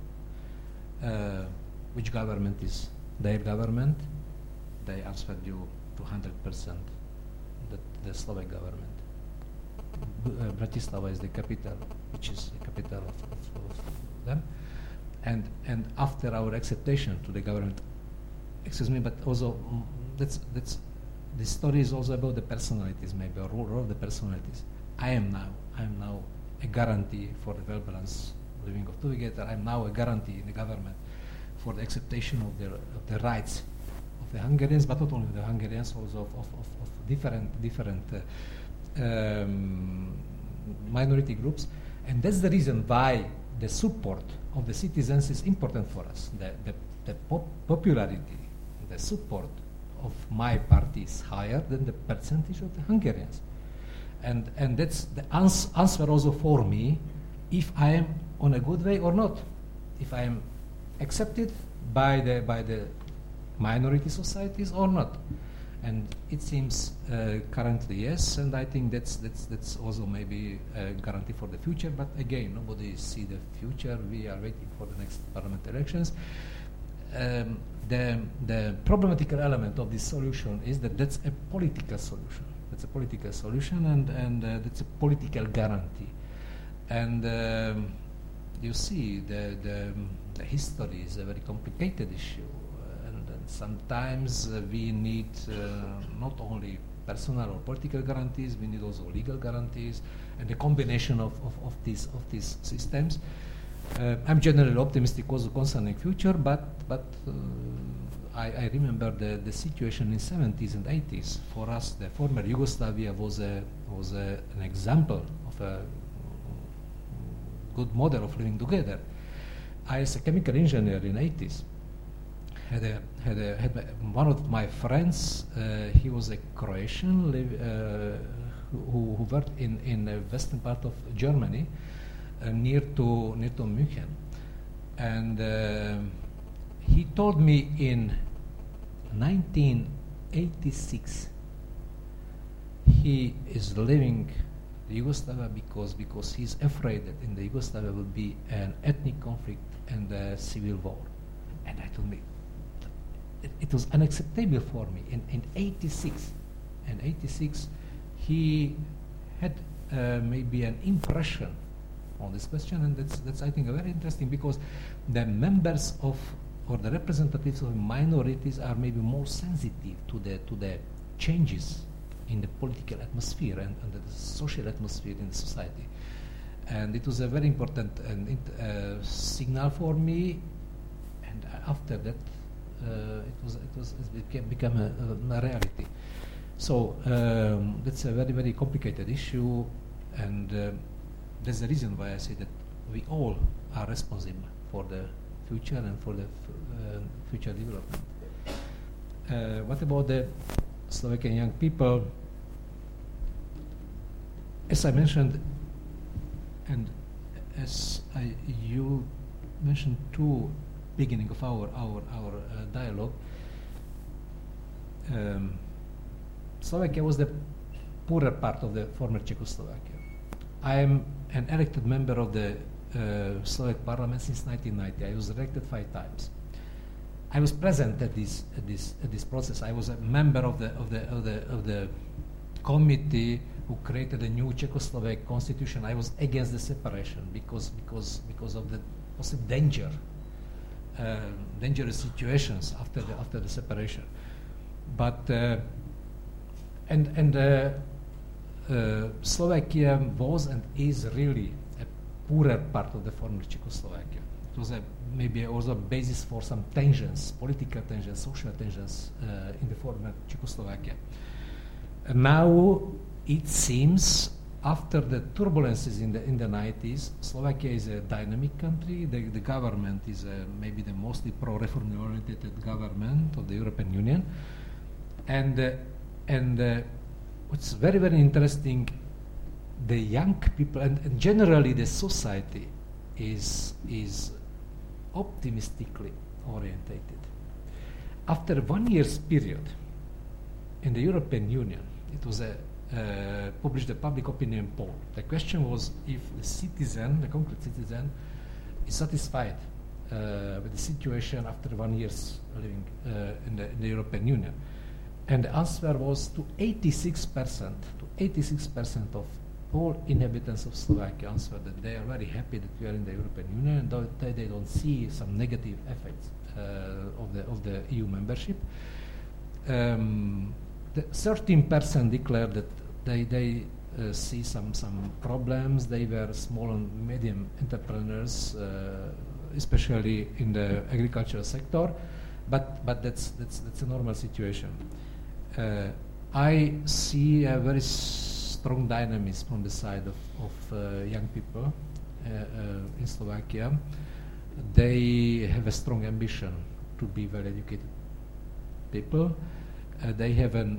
which government is their government, they answered you to 100% that the Slovak government. Bratislava is the capital, which is the capital of them, and after our acceptation to the government, but also that's the story is also about the personalities, maybe a role of the personalities. I am now a guarantee for the well-balanced living of two together. I am now a guarantee in the government for the acceptation of the rights of the Hungarians, but not only the Hungarians, also of different minority groups, and that's the reason why the support of the citizens is important for us. The popularity, the support of my party is higher than the percentage of the Hungarians, and that's the answer also for me if I am on a good way or not, if I am accepted by the minority societies or not. And it seems currently yes, and I think that's also maybe a guarantee for the future. But again, nobody see the future. We are waiting for the next parliament elections. The problematical element of this solution is that that's a political solution. That's a political solution, and that's a political guarantee. And you see, the history is a very complicated issue. Sometimes we need not only personal or political guarantees, we need also legal guarantees, and the combination of these systems. I'm generally optimistic also concerning future, but I remember the situation in 70s and 80s. For us, the former Yugoslavia was an example of a good model of living together. I, as a chemical engineer in 80s, had one of my friends. He was a Croatian who worked in the western part of Germany, near to München, and he told me in 1986 he is leaving Yugoslavia because he's afraid that in the Yugoslavia will be an ethnic conflict and a civil war. And I told me it was unacceptable for me. In 86, he had maybe an impression on this question, and that's I think very interesting, because the members of or the representatives of minorities are maybe more sensitive to the changes in the political atmosphere and the social atmosphere in the society. And it was a very important signal for me. And after that, it became a reality. So that's a very, very complicated issue, and that's the reason why I say that we all are responsible for the future and for the future development. What about the Slovakian young people? As I mentioned, and as you mentioned too, beginning of our dialogue, Slovakia was the poorer part of the former Czechoslovakia. I am an elected member of the Slovak Parliament since 1990. I was elected 5 times. I was present at this process. I was a member of the committee who created a new Czechoslovak constitution. I was against the separation because of the possible dangerous situations after the separation. But Slovakia was and is really a poorer part of the former Czechoslovakia. It was maybe also a basis for some tensions, political tensions, social tensions in the former Czechoslovakia. And now it seems, after the turbulences in the 90s, Slovakia is a dynamic country. The government is maybe the mostly pro-reform oriented government of the European Union. And what's very, very interesting, the young people and generally the society is optimistically orientated. After 1 year's period in the European Union, it was published a public opinion poll. The question was if the concrete citizen, is satisfied with the situation after 1 year's living in the European Union. And the answer was to 86% of all inhabitants of Slovakia answered that they are very happy that we are in the European Union and that they don't see some negative effects of the EU membership. 13% declared that they see some problems. They were small and medium entrepreneurs, especially in the agricultural sector, but that's a normal situation. I see a very strong dynamism on the side of young people in Slovakia. They have a strong ambition to be well educated people. They have the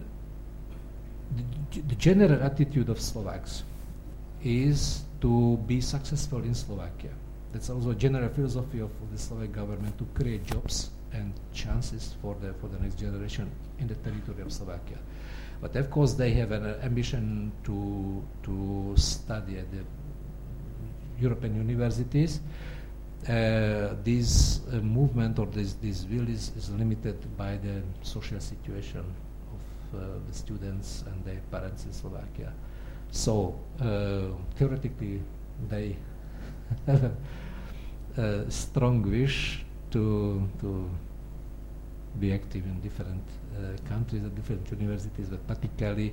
general attitude of Slovaks is to be successful in Slovakia. That's also a general philosophy of the Slovak government, to create jobs and chances for the next generation in the territory of Slovakia. But of course they have an ambition to study at the European universities. This movement or this will is limited by the social situation of the students and their parents in Slovakia. So theoretically they have a strong wish to be active in different countries and different universities, but particularly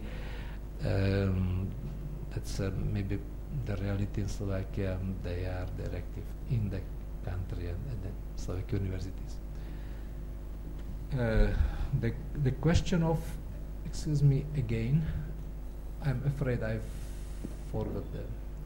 that's maybe the reality in Slovakia. They are active in the country and the Slovak universities. The question of, excuse me again, I'm afraid I've forgot that.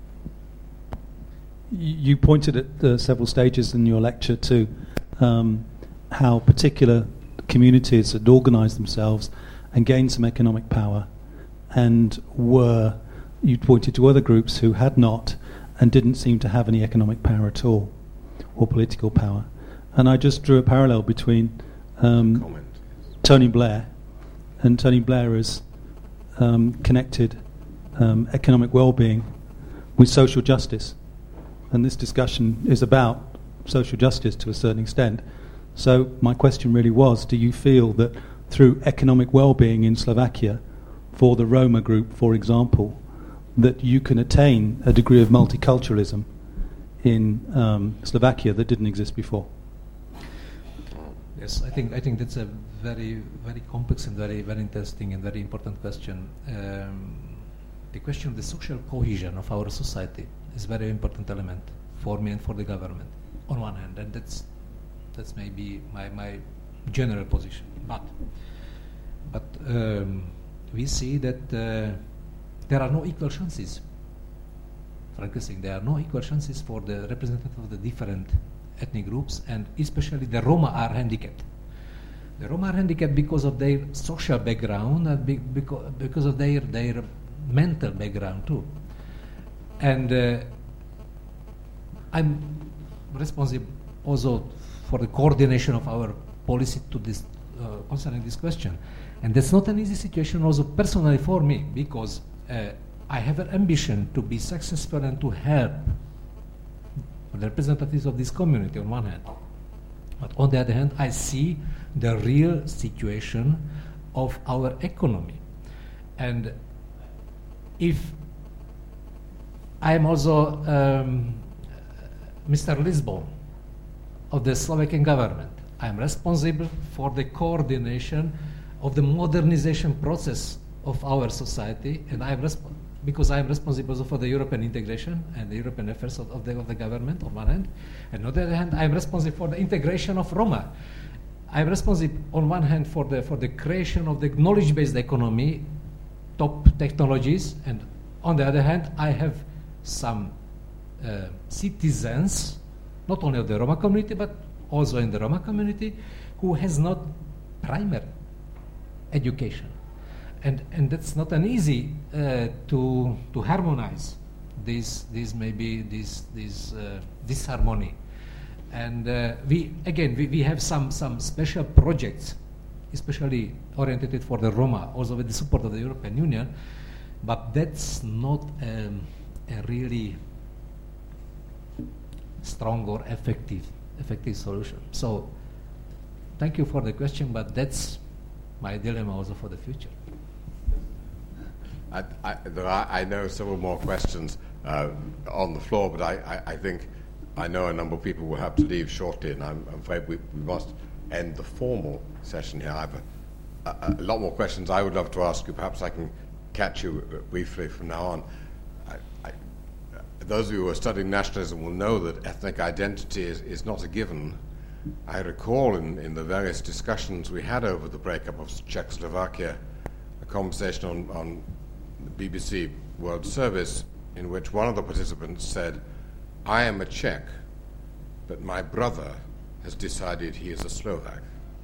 You pointed at several stages in your lecture to how particular communities had organised themselves and gained some economic power, and you pointed to other groups who had not and didn't seem to have any economic power at all, or political power. And I just drew a parallel between Tony Blair, and Tony Blair has connected economic well-being with social justice. And this discussion is about social justice to a certain extent. So my question really was, do you feel that through economic well-being in Slovakia, for the Roma group, for example, that you can attain a degree of multiculturalism in Slovakia that didn't exist before? Yes, I think that's a very, very complex and very, very interesting and very important question. The question of the social cohesion of our society is a very important element for me and for the government, on one hand, and that's maybe my general position. But we see that there are no equal chances. Frankly saying, there are no equal chances for the representatives of the different ethnic groups, and especially the Roma are handicapped. The Roma are handicapped because of their social background and because of their mental background too. And I'm responsible also for the coordination of our policy to this concerning this question. And that's not an easy situation also personally for me, because I have an ambition to be successful and to help the representatives of this community on one hand. But on the other hand, I see the real situation of our economy. And if I am also Mr. Lisbon of the Slovakian government, I am responsible for the coordination of the modernization process of our society, and because I am responsible for the European integration and the European affairs of the government on one hand, and on the other hand, I am responsible for the integration of Roma. I am responsible on one hand for the creation of the knowledge-based economy, top technologies, and on the other hand, I have some citizens, not only of the Roma community, but also in the Roma community, who has not primary education. And that's not an easy to harmonize this disharmony. And we have some special projects, especially oriented for the Roma, also with the support of the European Union, but that's not a really strong or effective solution. So thank you for the question, but that's my dilemma also for the future. I know several more questions on the floor, but I think I know a number of people will have to leave shortly, and I'm afraid we must end the formal session here. I have a lot more questions I would love to ask you. Perhaps I can catch you briefly from now on. Those of you who are studying nationalism will know that ethnic identity is not a given. I recall in the various discussions we had over the breakup of Czechoslovakia, a conversation on the BBC World Service in which one of the participants said, "I am a Czech, but my brother has decided he is a Slovak."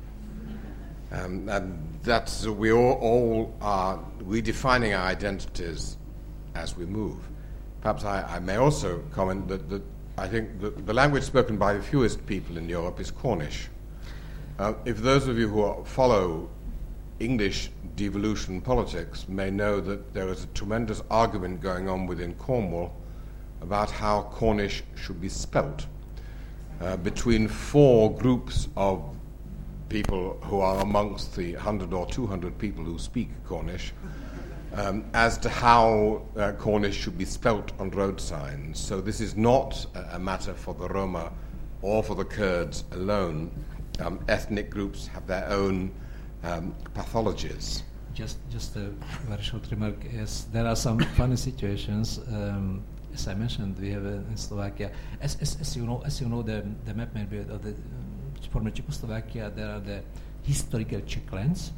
And that's, we all are redefining our identities as we move. Perhaps I may also comment that I think the language spoken by the fewest people in Europe is Cornish. If those of you who follow English devolution politics may know that there is a tremendous argument going on within Cornwall about how Cornish should be spelt between four groups of people who are amongst the 100 or 200 people who speak Cornish, as to how Cornish should be spelt on road signs. So this is not a matter for the Roma or for the Kurds alone. Ethnic groups have their own pathologies. Just a very short remark. Yes, there are some funny situations. As I mentioned, we have in Slovakia, as you know, the map maybe of the former Czechoslovakia. There are the historical Czech lands.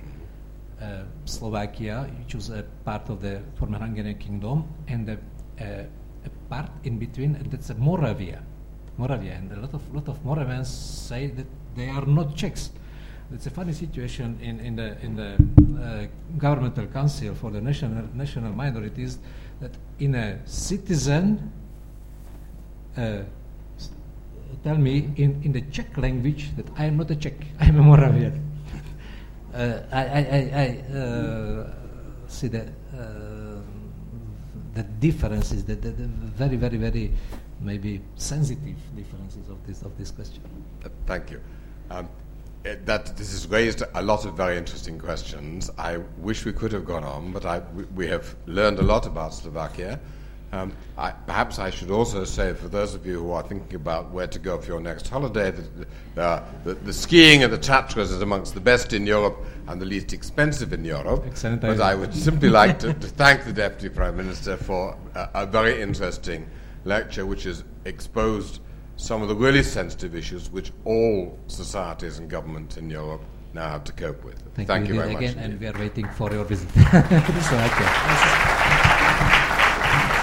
Slovakia, which was a part of the former Hungarian kingdom, and a part in between, and that's Moravia, and a lot of Moravians say that they are not Czechs. It's a funny situation in the governmental council for the national minorities, that in a citizen tell me in the Czech language that I am not a Czech, I am a Moravian. I see the differences, the very, very, very maybe sensitive differences of this question. Thank you. that this has raised a lot of very interesting questions. I wish we could have gone on, but we have learned a lot about Slovakia. Perhaps I should also say, for those of you who are thinking about where to go for your next holiday, that the skiing and the Tatras is amongst the best in Europe and the least expensive in Europe. Excellent but idea. I would simply like to thank the Deputy Prime Minister for a very interesting lecture, which has exposed some of the really sensitive issues which all societies and governments in Europe now have to cope with. Thank you very much again, indeed. and we are waiting for your visit to Slovakia.